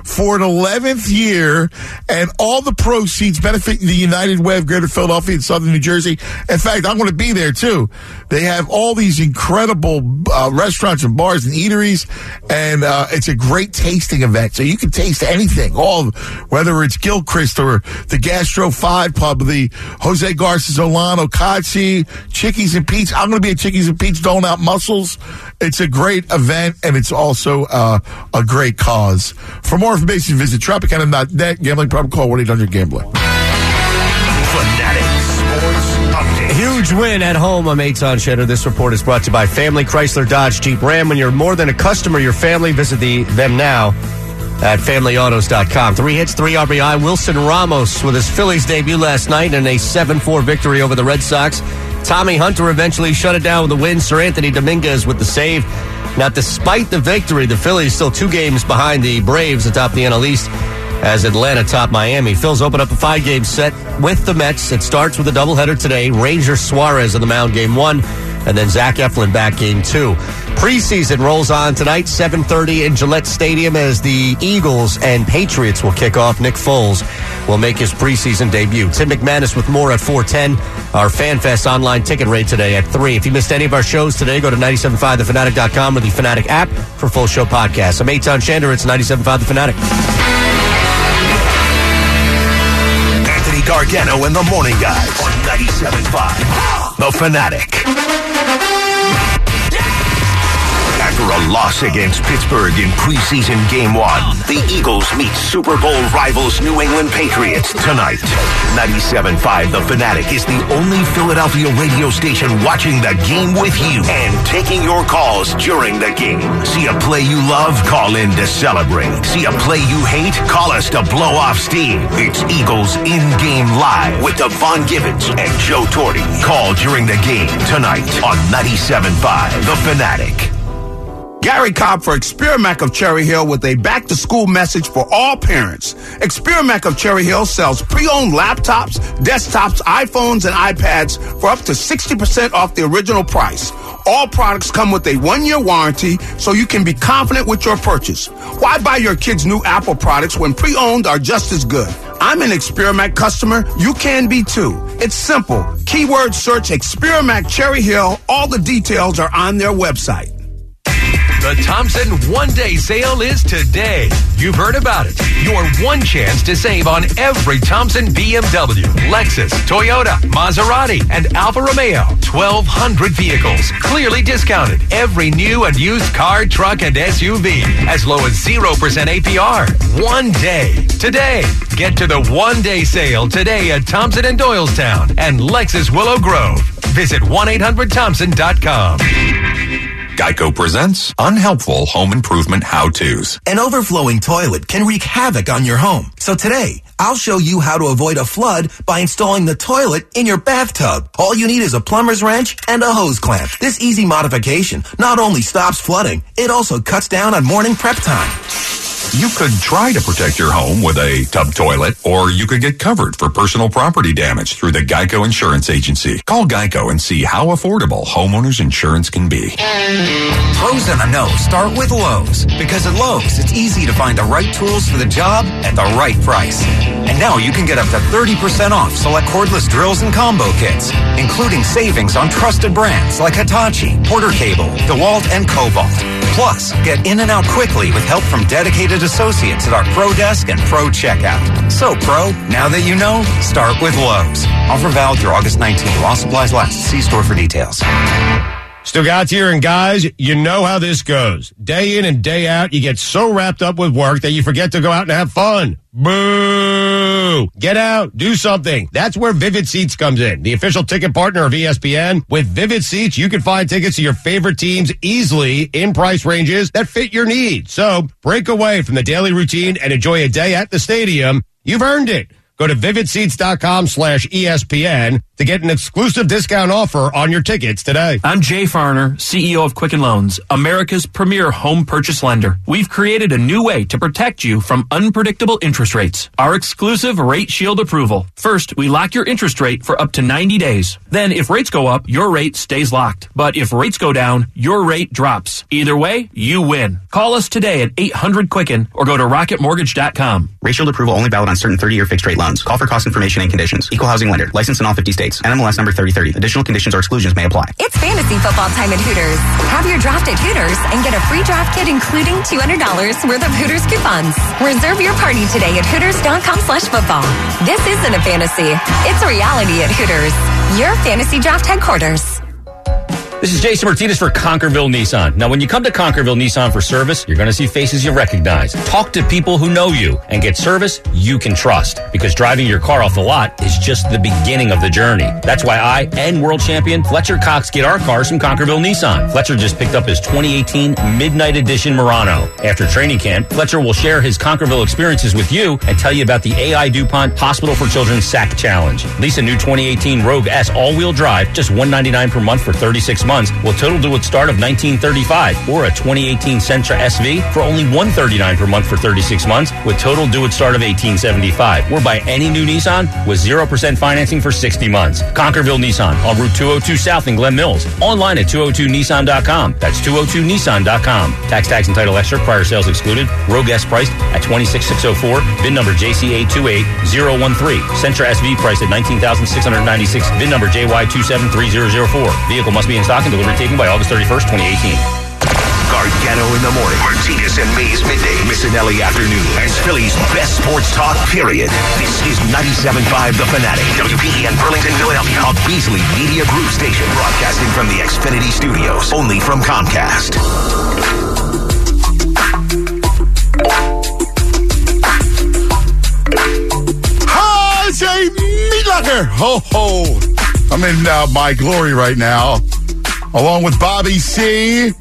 eleventh year, and all the proceeds benefit the United Way of Greater Philadelphia and Southern New Jersey. In fact, I'm going to be there, too. They have all these incredible uh, restaurants and bars and eateries, and uh, it's a great tasting event. So you can taste anything, all whether it's Gilchrist or the Gastro five Pub, the Jose Garces-Olano, Kachi, Chickies and Pete's. I'm going to be at Chickies and Pete's doling out mussels. It's a great event, and it's also uh, a great cause. For more information, visit Tropicana dot net. Gambling problem, call one eight hundred gambler. Fanatic Sports Update. A huge win at home on Maton Cheddar. This report is brought to you by Family Chrysler Dodge Jeep Ram. When you're more than a customer, your family, visit the them now at family autos dot com. Three hits, three R B I. Wilson Ramos with his Phillies debut last night in a seven four victory over the Red Sox. Tommy Hunter eventually shut it down with a win. Sir Anthony Dominguez with the save. Now, despite the victory, the Phillies still two games behind the Braves atop the N L East as Atlanta top Miami. Phils open up a five-game set with the Mets. It starts with a doubleheader today. Ranger Suarez on the mound game one, and then Zach Eflin back game two. Preseason rolls on tonight, seven thirty in Gillette Stadium as the Eagles and Patriots will kick off. Nick Foles will make his preseason debut. Tim McManus with more at four ten. Our FanFest online ticket rate today at three. If you missed any of our shows today, go to nine seven five the fanatic dot com or the Fanatic app for full show podcasts. I'm Eitan Shander. It's ninety-seven point five The Fanatic. Anthony Gargano and the Morning Guys on ninety-seven point five The Fanatic. After a loss against Pittsburgh in preseason game one, the Eagles meet Super Bowl rivals New England Patriots tonight. ninety-seven point five The Fanatic is the only Philadelphia radio station watching the game with you and taking your calls during the game. See a play you love? Call in to celebrate. See a play you hate? Call us to blow off steam. It's Eagles in-game live with Devon Givens and Joe Torre. Call during the game tonight on ninety-seven point five The Fanatic. Gary Cobb for Experiment of Cherry Hill with a back-to-school message for all parents. Experiment of Cherry Hill sells pre-owned laptops, desktops, iPhones, and iPads for up to sixty percent off the original price. All products come with a one-year warranty, so you can be confident with your purchase. Why buy your kids new Apple products when pre-owned are just as good? I'm an Experiment customer. You can be too. It's simple. Keyword search Experiment Cherry Hill. All the details are on their website. The Thompson one-day sale is today. You've heard about it. Your one chance to save on every Thompson B M W, Lexus, Toyota, Maserati, and Alfa Romeo. twelve hundred vehicles, clearly discounted. Every new and used car, truck, and S U V, as low as zero percent A P R. One day. Today. Get to the one-day sale today at Thompson and Doylestown and Lexus Willow Grove. Visit one eight hundred thompson dot com. Geico presents Unhelpful Home Improvement How-Tos. An overflowing toilet can wreak havoc on your home. So today, I'll show you how to avoid a flood by installing the toilet in your bathtub. All you need is a plumber's wrench and a hose clamp. This easy modification not only stops flooding, it also cuts down on morning prep time. You could try to protect your home with a tub toilet, or you could get covered for personal property damage through the Geico Insurance Agency. Call Geico and see how affordable homeowners insurance can be. Pros and a no start with Lowe's, because at Lowe's, it's easy to find the right tools for the job at the right price. And now you can get up to thirty percent off select cordless drills and combo kits, including savings on trusted brands like Hitachi, Porter Cable, DeWalt, and Cobalt. Plus, get in and out quickly with help from dedicated associates at our Pro Desk and Pro Checkout. So, Pro, now that you know, start with Lowe's. Offer valid through August nineteenth while supplies last. See store for details. Stugotz here, and guys, you know how this goes. Day in and day out, you get so wrapped up with work that you forget to go out and have fun. Boo! Get out, do something. That's where Vivid Seats comes in, the official ticket partner of E S P N. With Vivid Seats, you can find tickets to your favorite teams easily in price ranges that fit your needs. So break away from the daily routine and enjoy a day at the stadium. You've earned it. Go to vividseats.com slash ESPN to get an exclusive discount offer on your tickets today. I'm Jay Farner, C E O of Quicken Loans, America's premier home purchase lender. We've created a new way to protect you from unpredictable interest rates. Our exclusive Rate Shield approval. First, we lock your interest rate for up to ninety days. Then, if rates go up, your rate stays locked. But if rates go down, your rate drops. Either way, you win. Call us today at eight hundred Quicken or go to rocket mortgage dot com. Rate Shield approval only valid on certain thirty-year fixed-rate loans. Call for cost information and conditions. Equal housing lender. Licensed in all fifty states. N M L S number thirty thirty. Additional conditions or exclusions may apply. It's fantasy football time at Hooters. Have your draft at Hooters and get a free draft kit including two hundred dollars worth of Hooters coupons. Reserve your party today at hooters.com slash football. This isn't a fantasy. It's a reality at Hooters. Your fantasy draft headquarters. This is Jason Martinez for Conquerville Nissan. Now, when you come to Conquerville Nissan for service, you're going to see faces you recognize. Talk to people who know you and get service you can trust. Because driving your car off the lot is just the beginning of the journey. That's why I and world champion Fletcher Cox get our cars from Conquerville Nissan. Fletcher just picked up his twenty eighteen Midnight Edition Murano. After training camp, Fletcher will share his Conquerville experiences with you and tell you about the A I DuPont Hospital for Children S A C Challenge. Lease a new twenty eighteen Rogue S all-wheel drive, just one hundred ninety-nine dollars per month for thirty-six months. Will total to its start of nineteen thirty-five, or a twenty eighteen Sentra S V for only one hundred thirty-nine dollars per month for thirty-six months, with total due at start of eighteen seventy-five. Or buy any new Nissan with zero percent financing for sixty months. Conquerville Nissan on Route two oh two South in Glen Mills. Online at two oh two Nissan dot com. That's two oh two Nissan dot com. Tax, tax, and title extra. Prior sales excluded. Rogue S priced at twenty-six thousand six hundred four. V I N number J C A two eight zero one three. Sentra S V priced at nineteen thousand six hundred ninety-six. V I N number J Y two seven three zero zero four. Vehicle must be in stock and delivery taken by August thirty-first, twenty eighteen. Gargano in the morning, Martinez and Mays midday, Missinelli afternoon, and Philly's best sports talk, period. This is ninety-seven point five The Fanatic, W P E N Burlington, Philadelphia, a Beasley Media Group station, broadcasting from the Xfinity Studios, only from Comcast. Hi, it's a meat locker. Ho, ho. I'm in uh, my glory right now, along with Bobby C.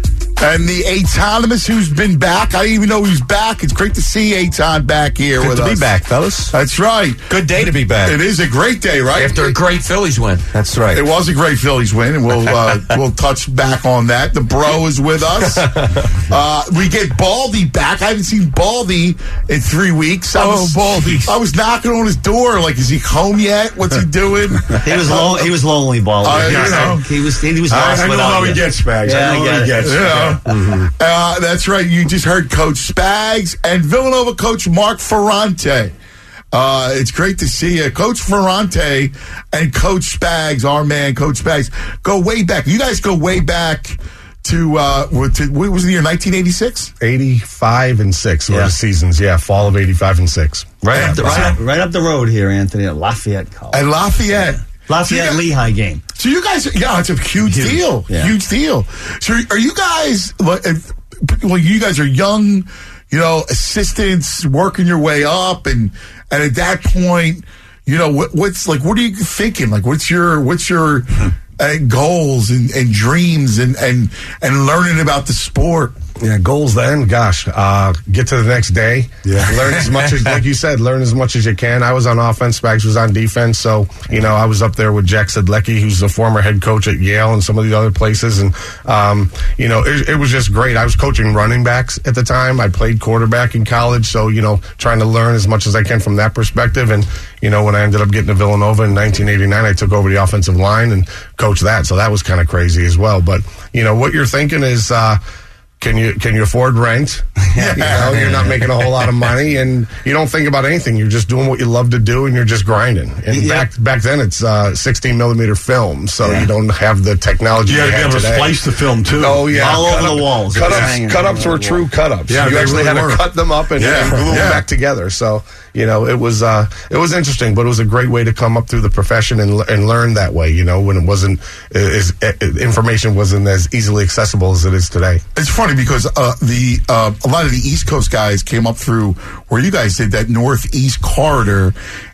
and the Autonomous, who's been back. I didn't even know he's back. It's great to see Aton back here Good with to us. be back, fellas. That's right. Good day to be back. It is a great day, right? After a great Phillies win. That's right. It was a great Phillies win, and we'll uh, we'll touch back on that. The bro is with us. Uh, we get Baldy back. I haven't seen Baldy in three weeks. I was, Oh, Baldy. I was knocking on his door, like, is he home yet? What's he doing? He was lon- he was lonely, Baldy. Uh, you know. he was he was I- lost I know without how you. he gets, Spags. Yeah, I know I how he get gets. it. You know? Mhm. Uh, that's right. You just heard Coach Spags and Villanova coach Mark Ferrante. Uh, it's great to see you. Coach Ferrante and Coach Spags, our man, Coach Spags, go way back. You guys go way back to, uh, to what was the year, nineteen eighty-six? eighty-five and six were Yeah. the seasons. Yeah, fall of eighty-five and six. Right, Yeah, up the, but- right, right up the road here, Anthony, at Lafayette College. At Lafayette. Lafayette So you Lehigh game. So you guys, yeah, it's a huge, Huge, deal. yeah. Huge deal. So are you guys, like, if- well, you guys are young, you know, assistants working your way up, and and at that point, you know, what, what's like, what are you thinking? Like, what's your what's your uh, goals and, and dreams and, and and learning about the sport? Yeah, goals then, gosh, uh, get to the next day. Yeah. Learn as much as, like you said, learn as much as you can. I was on offense, Spags was on defense. So, you know, I was up there with Jack Sedlecki, who's the former head coach at Yale and some of the other places. And, um, you know, it, it was just great. I was coaching running backs at the time. I played quarterback in college. So, you know, trying to learn as much as I can from that perspective. And, you know, when I ended up getting to Villanova in nineteen eighty-nine, I took over the offensive line and coached that. So that was kind of crazy as well. But, you know, what you're thinking is, uh, Can you can you afford rent? You know, you're not making a whole lot of money, and you don't think about anything. You're just doing what you love to do, and you're just grinding. And Yeah. back back then, it's uh, sixteen millimeter film, so Yeah. you don't have the technology. You you gotta be have able to today. splice the film, too. Oh yeah, All Cut over up- the walls. Cut It's ups, hanging cut on ups the were wall. true cut ups. Yeah, you they actually really had were. to cut them up and, Yeah. and glue Yeah. them back together. So you know, it was uh, it was interesting, but it was a great way to come up through the profession and and learn that way. You know, when it wasn't as information wasn't as easily accessible as it is today. It's funny because uh, the uh, a lot of the East Coast guys came up through where you guys did that Northeast corridor,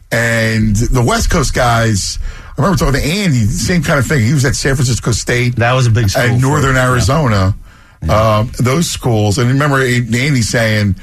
and the West Coast guys. I remember talking to Andy, same kind of thing. He was at San Francisco State. That was a big school. And for Northern him, yeah. Arizona, um, those schools. And I remember Andy saying,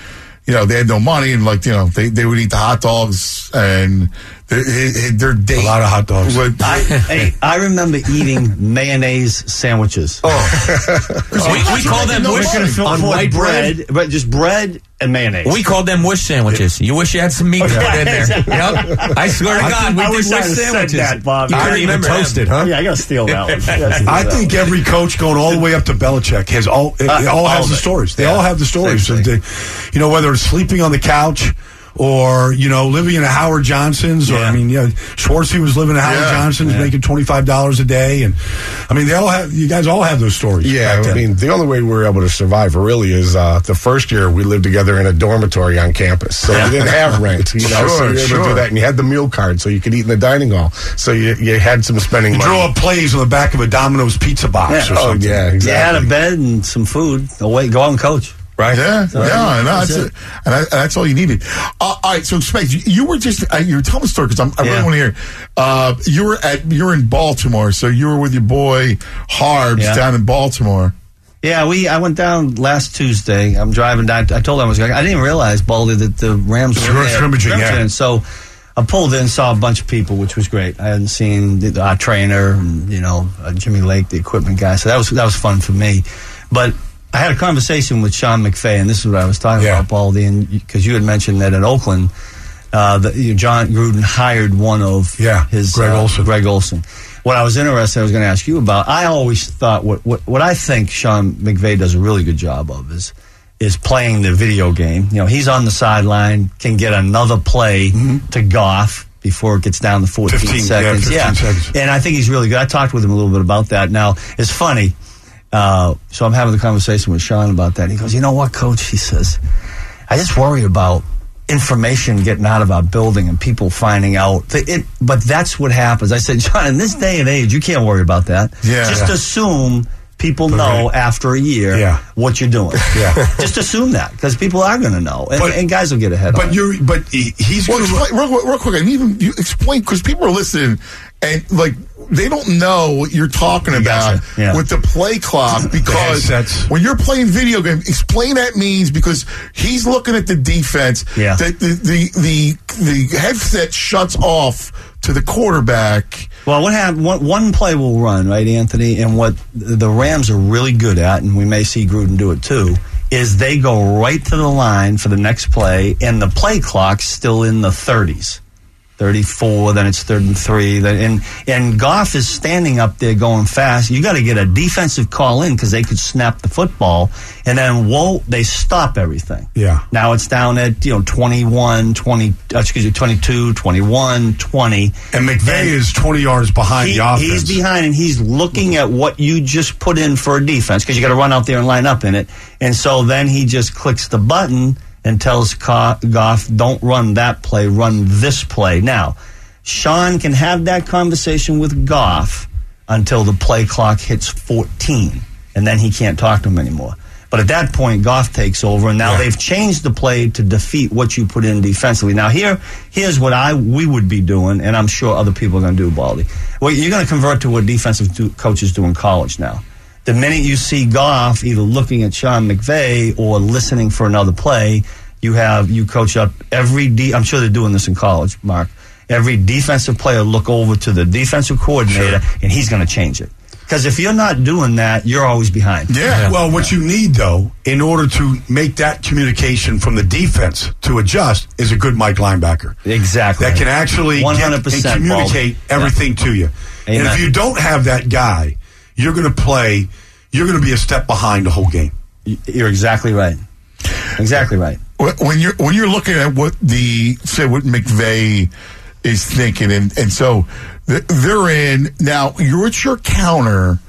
you know, they had no money, and like, you know, they, they would eat the hot dogs and their, their date. A lot of hot dogs. Would, I, hey, I remember eating mayonnaise sandwiches. Oh, we, we call them wish on white bread, but just bread and mayonnaise. We called them wish sandwiches. You wish you had some meat put in there. Yep. I swear to God, we I did wish wish I had said sandwiches. that, Bob. You I couldn't even toast it, huh? Yeah, I got to steal that one. I think every coach going all the way up to Belichick has all. They Uh, all have all the of it. stories. They Yeah. all have the stories. Same Of the, you know, whether it's sleeping on the couch. Or, you know, living in a Howard Johnson's, or, Yeah. I mean, yeah, Schwartzy was living in a Howard Yeah. Johnson's, Yeah. making twenty-five dollars a day. And, I mean, they all have, you guys all have those stories. Yeah, back I then. mean, the only way we were able to survive really is uh, the first year we lived together in a dormitory on campus. So we didn't have rent, you know, so Sure, you were able sure. to do that. And you had the meal card, so you could eat in the dining hall. So you, you had some spending You money. draw up plays on the back of a Domino's pizza box Yeah. or Oh, something. yeah, You had exactly. a bed and some food. Away, go out and coach. Right? Yeah, So, yeah, no, that's that's it. it. And, I, and that's all you needed. Uh, all right, so Specs, you, you were just uh, you were telling the story because I really Yeah. want to hear. Uh, you were at you were in Baltimore, so you were with your boy Harbs Yeah. down in Baltimore. Yeah, we. I went down last Tuesday. I'm driving down. I told them I was going. I didn't even realize, Baldy, that the Rams were Scrim- there. scrimmaging, yeah. And so I pulled in, saw a bunch of people, which was great. I hadn't seen the, our trainer, and, you know, uh, Jimmy Lake, the equipment guy. So that was that was fun for me. But I had a conversation with Sean McVay, and this is what I was talking Yeah. about, Baldy, and because you had mentioned that in Oakland, uh, the, you know, John Gruden hired one of Yeah, his Greg uh, Olson. Greg Olson. What I was interested, I was going to ask you about. I always thought what, what what I think Sean McVay does a really good job of is is playing the video game. You know, he's on the sideline, can get another play to Goff before it gets down to fourteen fifteen, yeah, seconds. fifteen seconds. And I think he's really good. I talked with him a little bit about that. Now, it's funny. Uh, so I'm having a conversation with Sean about that. He goes, you know what, Coach? He says, I just worry about information getting out of our building and people finding out. That it, but that's what happens. I said, John, in this day and age, you can't worry about that. Yeah. Just Yeah. assume people know after a year Yeah. what you're doing. Yeah. Just assume that because people are going to know. And, But- and guys will get ahead of But it. you're, but he, he's Well, going to. explain, real, real quick, and even you explain because people are listening and like they don't know what you're talking about Gotcha. Yeah. with the play clock because headsets. when you're playing video game, explain that means because he's looking at the defense. Yeah. The the the the, the headset shuts off to the quarterback. Well, what happened? One, one play will run, right, Anthony? And what the Rams are really good at, and we may see Gruden do it too, is they go right to the line for the next play, and the play clock's still in the thirties. thirty-four, then it's third and three. Then, and, and Goff is standing up there going fast. You got to get a defensive call in because they could snap the football. And then, whoa, they stop everything. Yeah. Now it's down at, you know, twenty-one, twenty, uh, excuse me, twenty-two, twenty-one, twenty. And McVay is twenty yards behind He- the offense. He's behind, and he's looking at what you just put in for a defense because you got to run out there and line up in it. And so then he just clicks the button and tells Goff, don't run that play, run this play. Now, Sean can have that conversation with Goff until the play clock hits fourteen, and then he can't talk to him anymore. But at that point, Goff takes over, and now Yeah. they've changed the play to defeat what you put in defensively. Now, here, here's what I we would be doing, and I'm sure other people are going to do, Baldy. Well, you're going to convert to what defensive do, coaches do in college now. The minute you see Goff either looking at Sean McVay or listening for another play, you have you coach up every. De- I'm sure they're doing this in college, Mark. Every defensive player look over to the defensive coordinator, sure. and he's going to change it. Because if you're not doing that, you're always behind. Yeah. Well, what you need, though, in order to make that communication from the defense to adjust is a good Mike linebacker. Exactly. That can actually one hundred get percent and communicate Baldy. everything Yeah. to you. Amen. And if you don't have that guy, you're going to play, you're going to be a step behind the whole game. You're exactly right. Exactly right. When you're when you're looking at what the say what McVay is thinking, and and so they're in now. You're at your counter.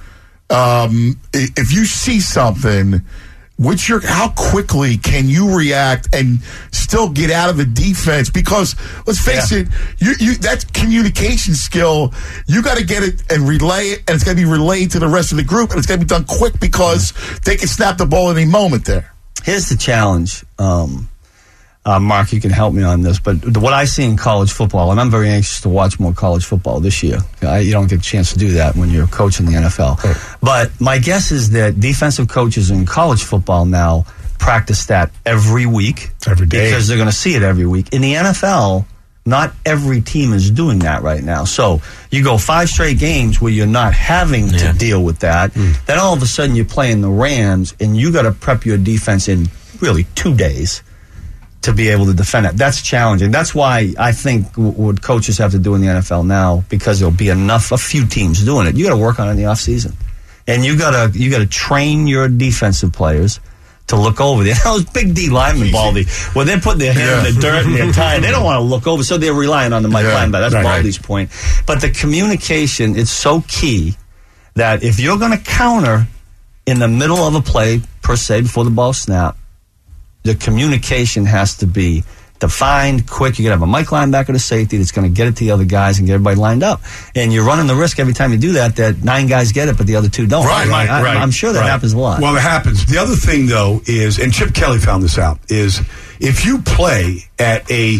Um, if you see something, what's your how quickly can you react and still get out of the defense? Because let's face Yeah. it, you you that communication skill, you got to get it and relay it, and it's got to be relayed to the rest of the group, and it's got to be done quick because they can snap the ball any moment there. Here's the challenge, um, uh, Mark. You can help me on this, but what I see in college football, and I'm very anxious to watch more college football this year. I, you don't get a chance to do that when you're coaching the N F L. But my guess is that defensive coaches in college football now practice that every week. Every day. Because they're going to see it every week. In the N F L, not every team is doing that right now. So you go five straight games where you're not having Yeah. to deal with that. Mm. Then all of a sudden you're playing the Rams, and you got to prep your defense in really two days to be able to defend it. That's challenging. That's why I think w- what coaches have to do in the N F L now, because there'll be enough, a few teams doing it. You got to work on it in the offseason. And you got to you got to train your defensive players to look over there. Those big D linemen, Baldy, when they're putting their hand in the dirt and they're tired, they don't want to look over, so they're relying on the Mike Yeah, linebacker. That's right, Baldy's right. point. But the communication is so key that if you're going to counter in the middle of a play, per se, before the ball snap, the communication has to be defined, quick. You're going to have a Mike linebacker to safety that's going to get it to the other guys and get everybody lined up. And you're running the risk every time you do that that nine guys get it, but the other two don't. Right, I, right, I, right. I'm sure that right. happens a lot. Well, it happens. The other thing, though, is, and Chip Kelly found this out, is if you play at a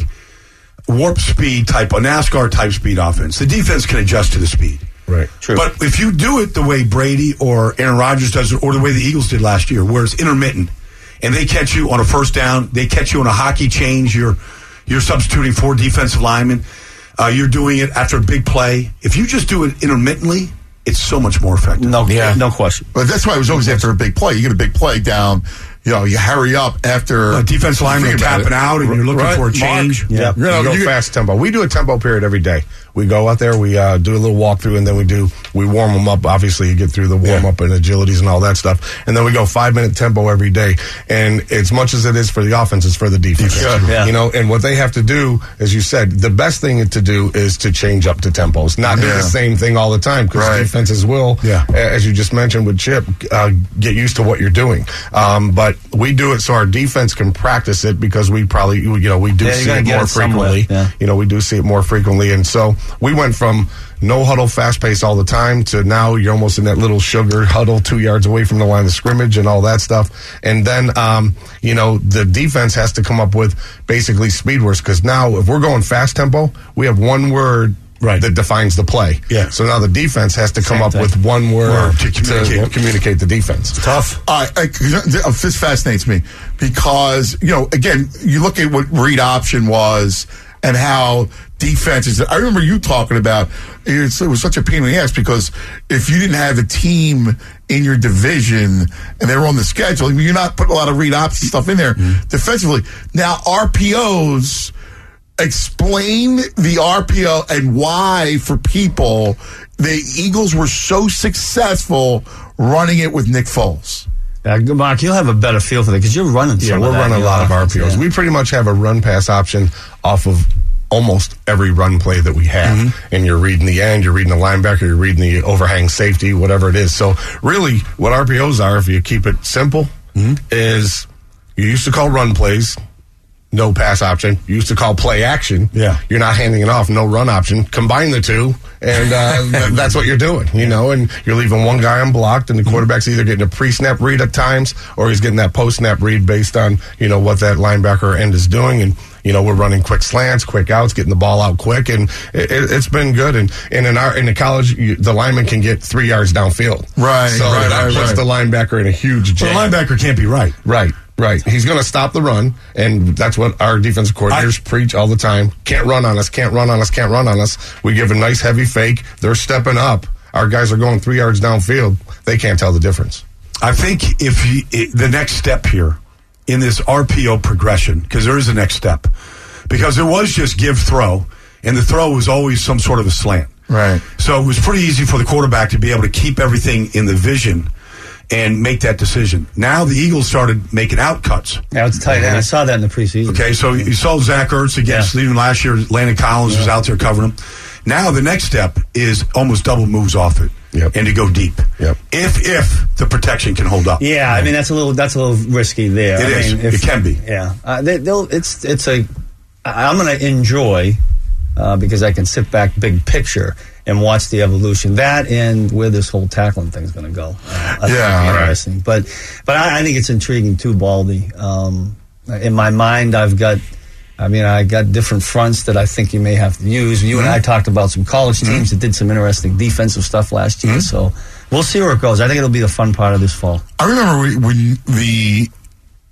warp speed type, a NASCAR type speed offense, the defense can adjust to the speed. Right. True. But if you do it the way Brady or Aaron Rodgers does it, or the way the Eagles did last year, where it's intermittent, and they catch you on a first down, they catch you on a hockey change, you're you're substituting for defensive linemen, uh, you're doing it after a big play. If you just do it intermittently, it's so much more effective. No, no question. But that's why it was always after a big play. You get a big play down, you know, you hurry up after. A defensive lineman Think about tapping it. out, and you're looking Right. for a Mark. change. Yeah. You know, You go get- fast tempo. We do a tempo period every day. We go out there, we uh, do a little walkthrough, and then we do we warm them up. Obviously, you get through the warm up and agilities and all that stuff, and then we go five minute tempo every day. And as much as it is for the offense, it's for the defense. Yeah. Yeah. You know, and what they have to do, as you said, the best thing to do is to change up to tempos, not do Yeah. the same thing all the time, because Right. defenses will, Yeah. as you just mentioned with Chip, uh, get used to what you're doing. Um, but we do it so our defense can practice it, because we probably, you know, we do Yeah, you see gotta it get more it somewhere. frequently. Yeah. You know, we do see it more frequently. And so we went from no huddle, fast pace all the time to now you're almost in that little sugar huddle two yards away from the line of scrimmage and all that stuff. And then, um, you know, the defense has to come up with basically speed words, because now if we're going fast tempo, we have one word Right. that defines the play. Yeah. So now the defense has to come Same up thing. with one word, Word to to communicate. communicate the defense. Tough. I, I, this fascinates me because, you know, again, you look at what read option was and how defenses. I remember you talking about it's, it was such a pain in the ass, because if you didn't have a team in your division and they were on the schedule, I mean, you're not putting a lot of read option stuff in there defensively. Now, R P Os, explain the R P O and why, for people, the Eagles were so successful running it with Nick Foles. Uh, Mark, you'll have a better feel for that because you're running. Yeah, some we're of that running in a your lot of R offense, P Os. yeah. We pretty much have a run pass option off of almost every run play that we have. Mm-hmm. And you're reading the end, you're reading the linebacker, you're reading the overhang safety, whatever it is. So really what R P Os are, if you keep it simple, Mm-hmm. is you used to call run plays, no pass option. You used to call play action. Yeah. You're not handing it off, no run option. Combine the two, and uh, th- that's what you're doing, you know, and you're leaving one guy unblocked, and the quarterback's either getting a pre-snap read at times, or he's getting that post-snap read based on, you know, what that linebacker end is doing. And, you know, we're running quick slants, quick outs, getting the ball out quick, and it, it, it's been good. And, and in our in the college, you, the lineman can get three yards downfield. Right, So right, that right, puts right. the linebacker in a huge So jam. the linebacker can't be right. Right, right. He's going to stop the run, and that's what our defensive coordinators preach all the time. Can't run on us, can't run on us, can't run on us. We give a nice heavy fake. They're stepping up. Our guys are going three yards downfield. They can't tell the difference. I think if you, it, the next step here in this R P O progression, because there is a next step, because there was just give throw, and the throw was always some sort of a slant. Right. So it was pretty easy for the quarterback to be able to keep everything in the vision and make that decision. Now the Eagles started making out cuts. Yeah, it's tight end. I saw that in the preseason. Okay, so you saw Zach Ertz against, even last year, Landon Collins was out there covering him. Now the next step is almost double moves off it, Yep. and to go deep. Yep. If if the protection can hold up. Yeah, I mean that's a little that's a little risky there. It I is. mean, if- It can be. Yeah, uh, they, they'll. It's it's a. I- I'm going to enjoy uh, because I can sit back, big picture, and watch the evolution. That and where this whole tackling thing is going to go. Uh, I think Yeah, it'll be right. interesting. But but I, I think it's intriguing too, Baldy. Um, in my mind, I've got. I mean, I got different fronts that I think you may have to use. You and I talked about some college teams that did some interesting defensive stuff last year. So we'll see where it goes. I think it'll be the fun part of this fall. I remember when- when the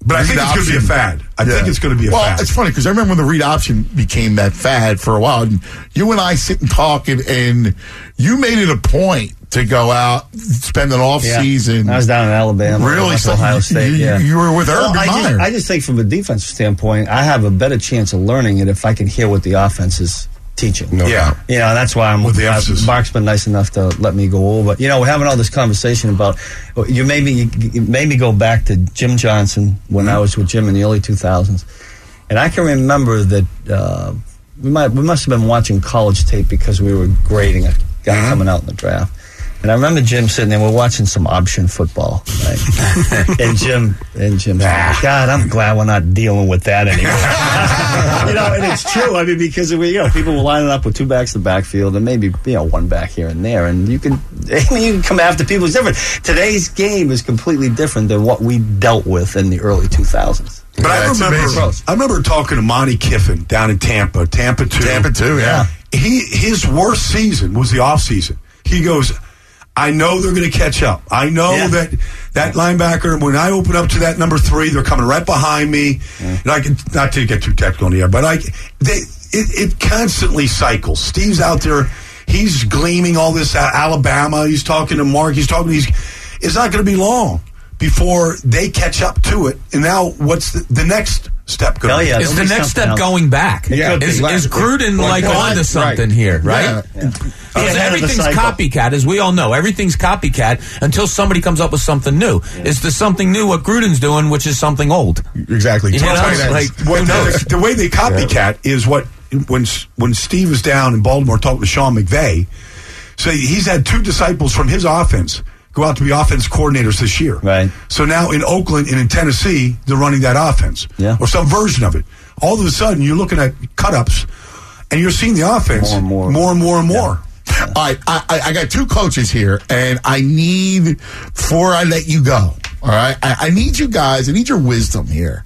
But I think it's going to be a fad. I Yeah. think it's going to be a well, fad. it's funny because I remember when the read option became that fad for a while. And you and I sit and talk, and, and you made it a point to go out, spend an off Yeah. season. I was down in Alabama. I Really? went to So Ohio you- State. you- yeah. you were with Well, Urban I just, Meyer. I just think from a defensive standpoint, I have a better chance of learning it if I can hear what the offense is teaching. No Yeah. doubt. You know, that's why I'm With the uh, emphasis. Mark's been nice enough to let me go over. You know, we're having all this conversation about, you made me, you, you made me go back to Jim Johnson when I was with Jim in the early two thousands. And I can remember that uh, we might we must have been watching college tape because we were grading a guy Mm-hmm. coming out in the draft. And I remember Jim sitting there, we're watching some option football, right? and Jim, and Jim's like, God, I'm glad we're not dealing with that anymore. you know, and it's true. I mean, because we, you know, people were lining up with two backs in the backfield and maybe, you know, one back here and there. And you can, I mean, you can come after people. It's different. Today's game is completely different than what we dealt with in the early two thousands. But I remember, I remember talking to Monty Kiffin down in Tampa, Tampa two. Tampa two, yeah. He his worst season was the off season. He goes, I know they're going to catch up. I know Yeah. that that linebacker. When I open up to that number three, they're coming right behind me. And I can not to get too technical here, but I they it, it constantly cycles. Steve's out there. He's gleaming all this uh, Alabama. He's talking to Mark. He's talking. He's. It's not going to be long before they catch up to it. And now, what's the, the next step going? Hell yeah, Is the there'll be next something step else. going back? It could be. Is, is Gruden Well, like well, onto right. something here, right? Yeah. Yeah. Because Ahead of the everything's cycle. copycat, as we all know. Everything's copycat until somebody comes up with something new. Is the something new what Gruden's doing, which is something old? Exactly. You know, Totally. like, What who the, knows? the way they copycat is what when when Steve was down in Baltimore talking to Sean McVay. So he's had two disciples from his offense go out to be offense coordinators this year. Right. So now in Oakland and in Tennessee, they're running that offense. Yeah. Or some version of it. All of a sudden, you're looking at cut-ups, and you're seeing the offense More and more. more and more and more. All right, I, I, I got two coaches here, and I need, before I let you go, all right, I, I need you guys, I need your wisdom here,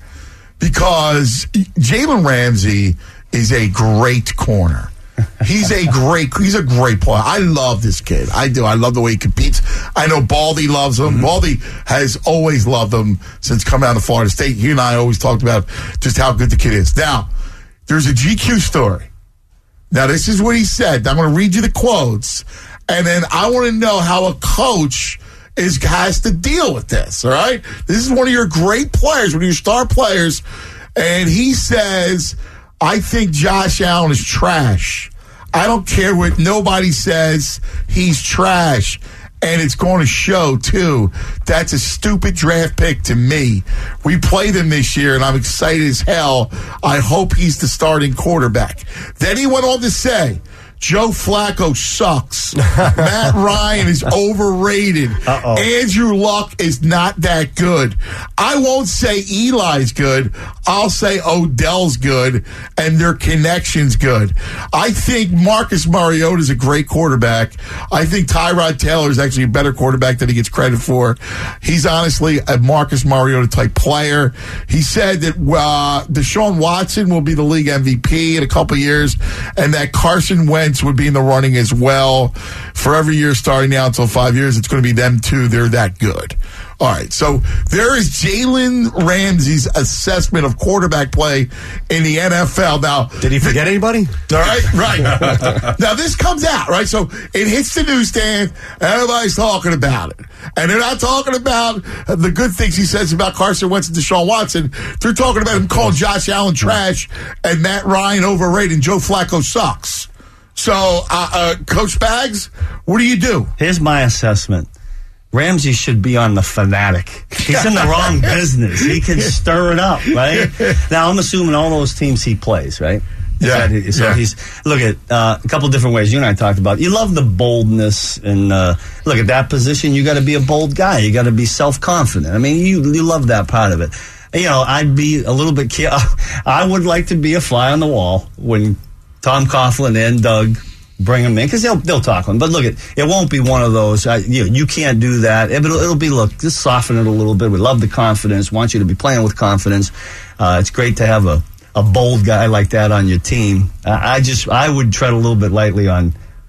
because Jalen Ramsey is a great corner. He's a great, he's a great player. I love this kid. I do. I love the way he competes. I know Baldy loves him. Mm-hmm. Baldy has always loved him since coming out of Florida State. He and I always talked about just how good the kid is. Now, there's a G Q story. Now, this is what he said. I'm going to read you the quotes, and then I want to know how a coach is has to deal with this, all right? This is one of your great players, one of your star players, and he says, I think Josh Allen is trash. I don't care what nobody says. He's trash. And it's going to show, too. That's a stupid draft pick to me. We play them this year, and I'm excited as hell. I hope he's the starting quarterback. Then he went on to say, Joe Flacco sucks. Matt Ryan is overrated. Uh-oh. Andrew Luck is not that good. I won't say Eli's good. I'll say Odell's good, and their connection's good. I think Marcus Mariota is a great quarterback. I think Tyrod Taylor is actually a better quarterback than he gets credit for. He's honestly a Marcus Mariota type player. He said that uh, Deshaun Watson will be the league M V P in a couple years, and that Carson Wentz would be in the running as well. For every year starting now until five years, it's going to be them two. They're that good. All right, so there is Jalen Ramsey's assessment of quarterback play in the N F L. Now, did he forget th- anybody? All right, right. Now, this comes out, right? So it hits the newsstand, everybody's talking about it. And they're not talking about the good things he says about Carson Wentz and Deshaun Watson. They're talking about him calling Josh Allen trash and Matt Ryan overrated and Joe Flacco sucks. So, uh, uh, Coach Spags, what do you do? Here's my assessment. Ramsey should be on the Fanatic. He's in the wrong business. He can stir it up, right? Now, I'm assuming all those teams he plays, right? Yeah. That, so yeah. he's, look at uh, a couple different ways you and I talked about. You love the boldness, and uh, look at that position. You got to be a bold guy. You got to be self-confident. I mean, you you love that part of it. You know, I'd be a little bit careful. I would like to be a fly on the wall when Tom Coughlin and Doug bring them in, because they'll they'll talk to them. But look, it it won't be one of those. I, you know, you can't do that. It'll, it'll be look, just soften it a little bit. We love the confidence. Want you to be playing with confidence. Uh, it's great to have a, a bold guy like that on your team. Uh, I just I would tread a little bit lightly on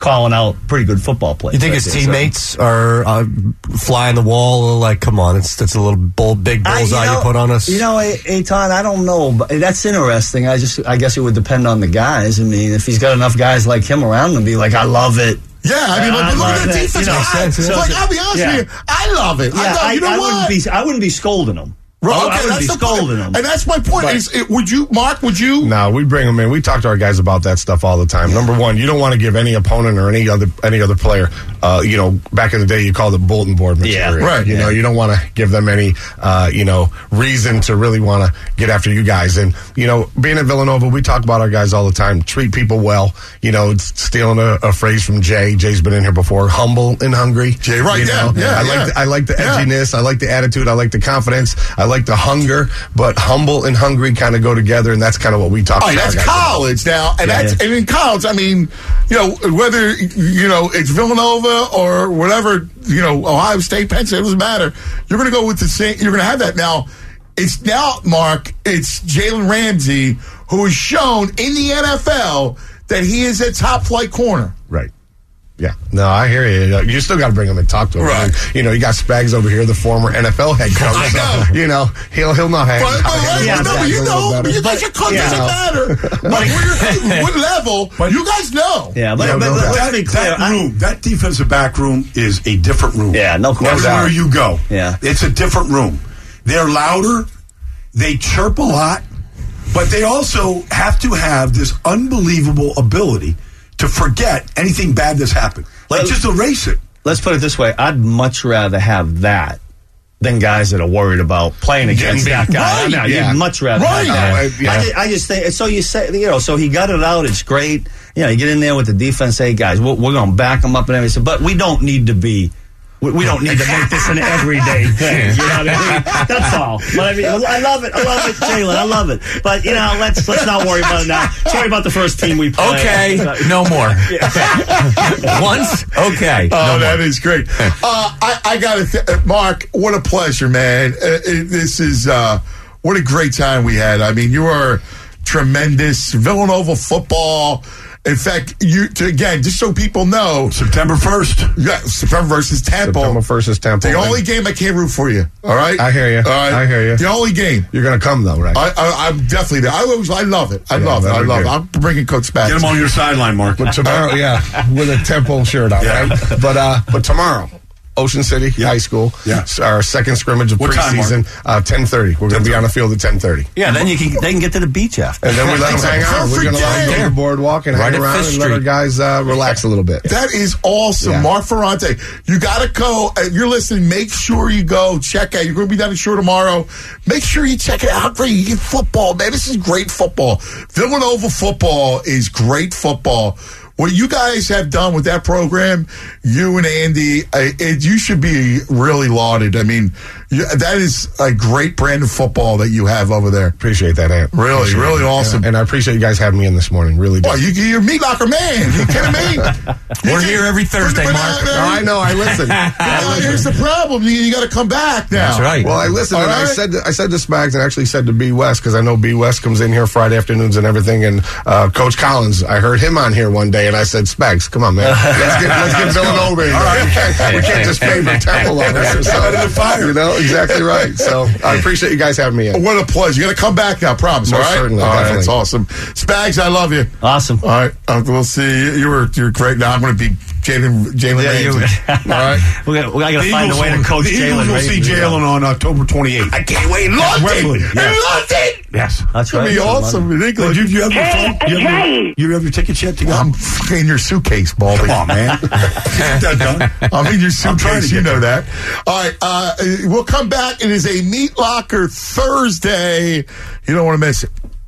calling out pretty good football players. You think right his there, teammates are uh, flying the wall? Like, come on, it's that's a little bull, big I- bullseye you, know, you put on us. You know, Eitan, I don't know, but that's interesting. I just, I guess it would depend on the guys. I mean, if he's got enough guys like him around him, be like, I love it. Yeah, I mean, like, I look love at the it. defense. You know, I, so- like, so- I'll be honest yeah. with you, I love it. Yeah, I, love, I, you know I what? wouldn't be, I wouldn't be scolding him. Right, I- okay, I wouldn't that's be the scolding point. him. And that's my point. But- Is it, would you, Mark? Would you? No, we bring them in. We talk to our guys about that stuff all the time. Number one, you don't want to give any opponent or any other any other player. Uh, you know, back in the day, you called it bulletin board material. Yeah, right, You yeah. know, you don't want to give them any, uh, you know, reason to really want to get after you guys. And you know, being at Villanova, we talk about our guys all the time. Treat people well. You know, stealing a, a phrase from Jay. Jay's been in here before. Humble and hungry. Jay, right? You Yeah, know? yeah. I like yeah. the, I like the Yeah. edginess. I like the attitude. I like the confidence. I like the hunger. But humble and hungry kind of go together, and that's kind of what we talk All right, about. that's college now, and Yeah, that's yeah. and in college. I mean, you know, whether you know it's Villanova or whatever, you know, Ohio State, Penn State, it doesn't matter. You're going to go with the same. You're going to have that now. It's now, Mark. It's Jalen Ramsey who has shown in the N F L that he is a top flight corner. Right. Yeah. No, I hear you. You still got to bring him and talk to him. Right. And, you know, you got Spags over here, the former N F L head coach. I know. So, you know, he'll he'll know how to But, but, handle yeah, that no, but a you little know, better. you guys are coach, Yeah. doesn't matter. But where you're, what level, but you guys know. Yeah, but, Yeah, but no let's doubt. be clear. That I- room, that defensive back room is a different room. Yeah, no question. Everywhere you go, Yeah. it's a different room. They're louder, they chirp a lot, but they also have to have this unbelievable ability to forget anything bad that's happened. Like, Well, just erase it. Let's put it this way: I'd much rather have that than guys that are worried about playing against Getting that beat. guy. Right, I know, yeah. You'd much rather Right. have that. No, I- yeah. I, ju- I just think so. You say, you know, so he got it out. It's great. You know, you get in there with the defense. Say, guys, we're, we're going to back him up and everything. But we don't need to be. We, we don't need to make this an everyday thing. You know what I mean? That's all. But I mean, I love it. I love it, Jalen. I love it. But you know, let's let's not worry about it now. Let's worry about the first team we play. Okay, no more. Once, okay. Oh, no that more. is great. Uh, I, I got to, th- uh, Mark, what a pleasure, man. Uh, it, this is, uh, what a great time we had. I mean, you are tremendous. Villanova football. In fact, you to, again, just so people know, September first. Yeah, September versus Temple. September first is Temple. The only game I can't root for you. All right, I hear you. All right, I hear you. The only game. You're going to come, though, right? I, I, I'm definitely there. I, always, I love it. I Yeah, love it. I that'd be love it. good. I'm bringing Coach back. Get him on your sideline, Mark. But tomorrow, yeah, with a Temple shirt on, Yeah. right? But uh, but tomorrow, Ocean City High School. Yeah. It's our second scrimmage of What time, preseason. Uh, ten thirty. We're going to be on the field at ten thirty. Yeah, then you can they can get to the beach after. And then we let them hang out. We're going to let them go to the boardwalk and Right hang at around Fifth and let our Street. guys uh, relax a little bit. That is awesome. Yeah. Mark Ferrante. You got to go. If you're listening, make sure you go check out. You're going to be down the shore tomorrow. Make sure you check it out. Great. You get football, man. This is great football. Villanova football is great football. What you guys have done with that program, you and Andy, I, it, you should be really lauded. I mean, you, that is a great brand of football that you have over there. Appreciate that, Ant. Really, Appreciate really it. awesome. Yeah. And I appreciate you guys having me in this morning. Really do. Well, you, you're a meat locker man. You kidding me? We're here every Thursday, But- but Mark. now- No, I know. I listen. now, here's the problem. You, you got to come back now. That's right. Well, I listened All and I right. said to, I said to Spags and actually said to B West because I know B West comes in here Friday afternoons and everything. And uh, Coach Collins, I heard him on here one day and I said, Spags, come on, man, let's get let's get Villanova in. All right, we can't, we can't just favor Temple on this. So, you know, exactly right. So I appreciate you guys having me in. What a pleasure. You got to come back now, promise. Most all right? certainly, all right, definitely. that's awesome. Spags, I love you. Awesome. All right, uh, we'll see. You, you were you're great. Now I'm going to be Jalen Jalen Yeah, you- Ramsey. All right. We got, we got to The find a Eagles way to will- coach the Eagles Jalen. will see Ramsey. Jalen on October twenty-eighth. I can't wait. London. Wembley, In yes. London. Yes. That's It's going right. to be awesome in Well, England. you, you have your Hey, flight? You have hey. your, you have your tickets yet to go? I'm f- in your suitcase, Baldy. Come on, man. Get that done. I'm in your I'm trying to suitcase. get You know there. that. All right. Uh, we'll come back. It is a Meat Locker Thursday. You don't want to miss it.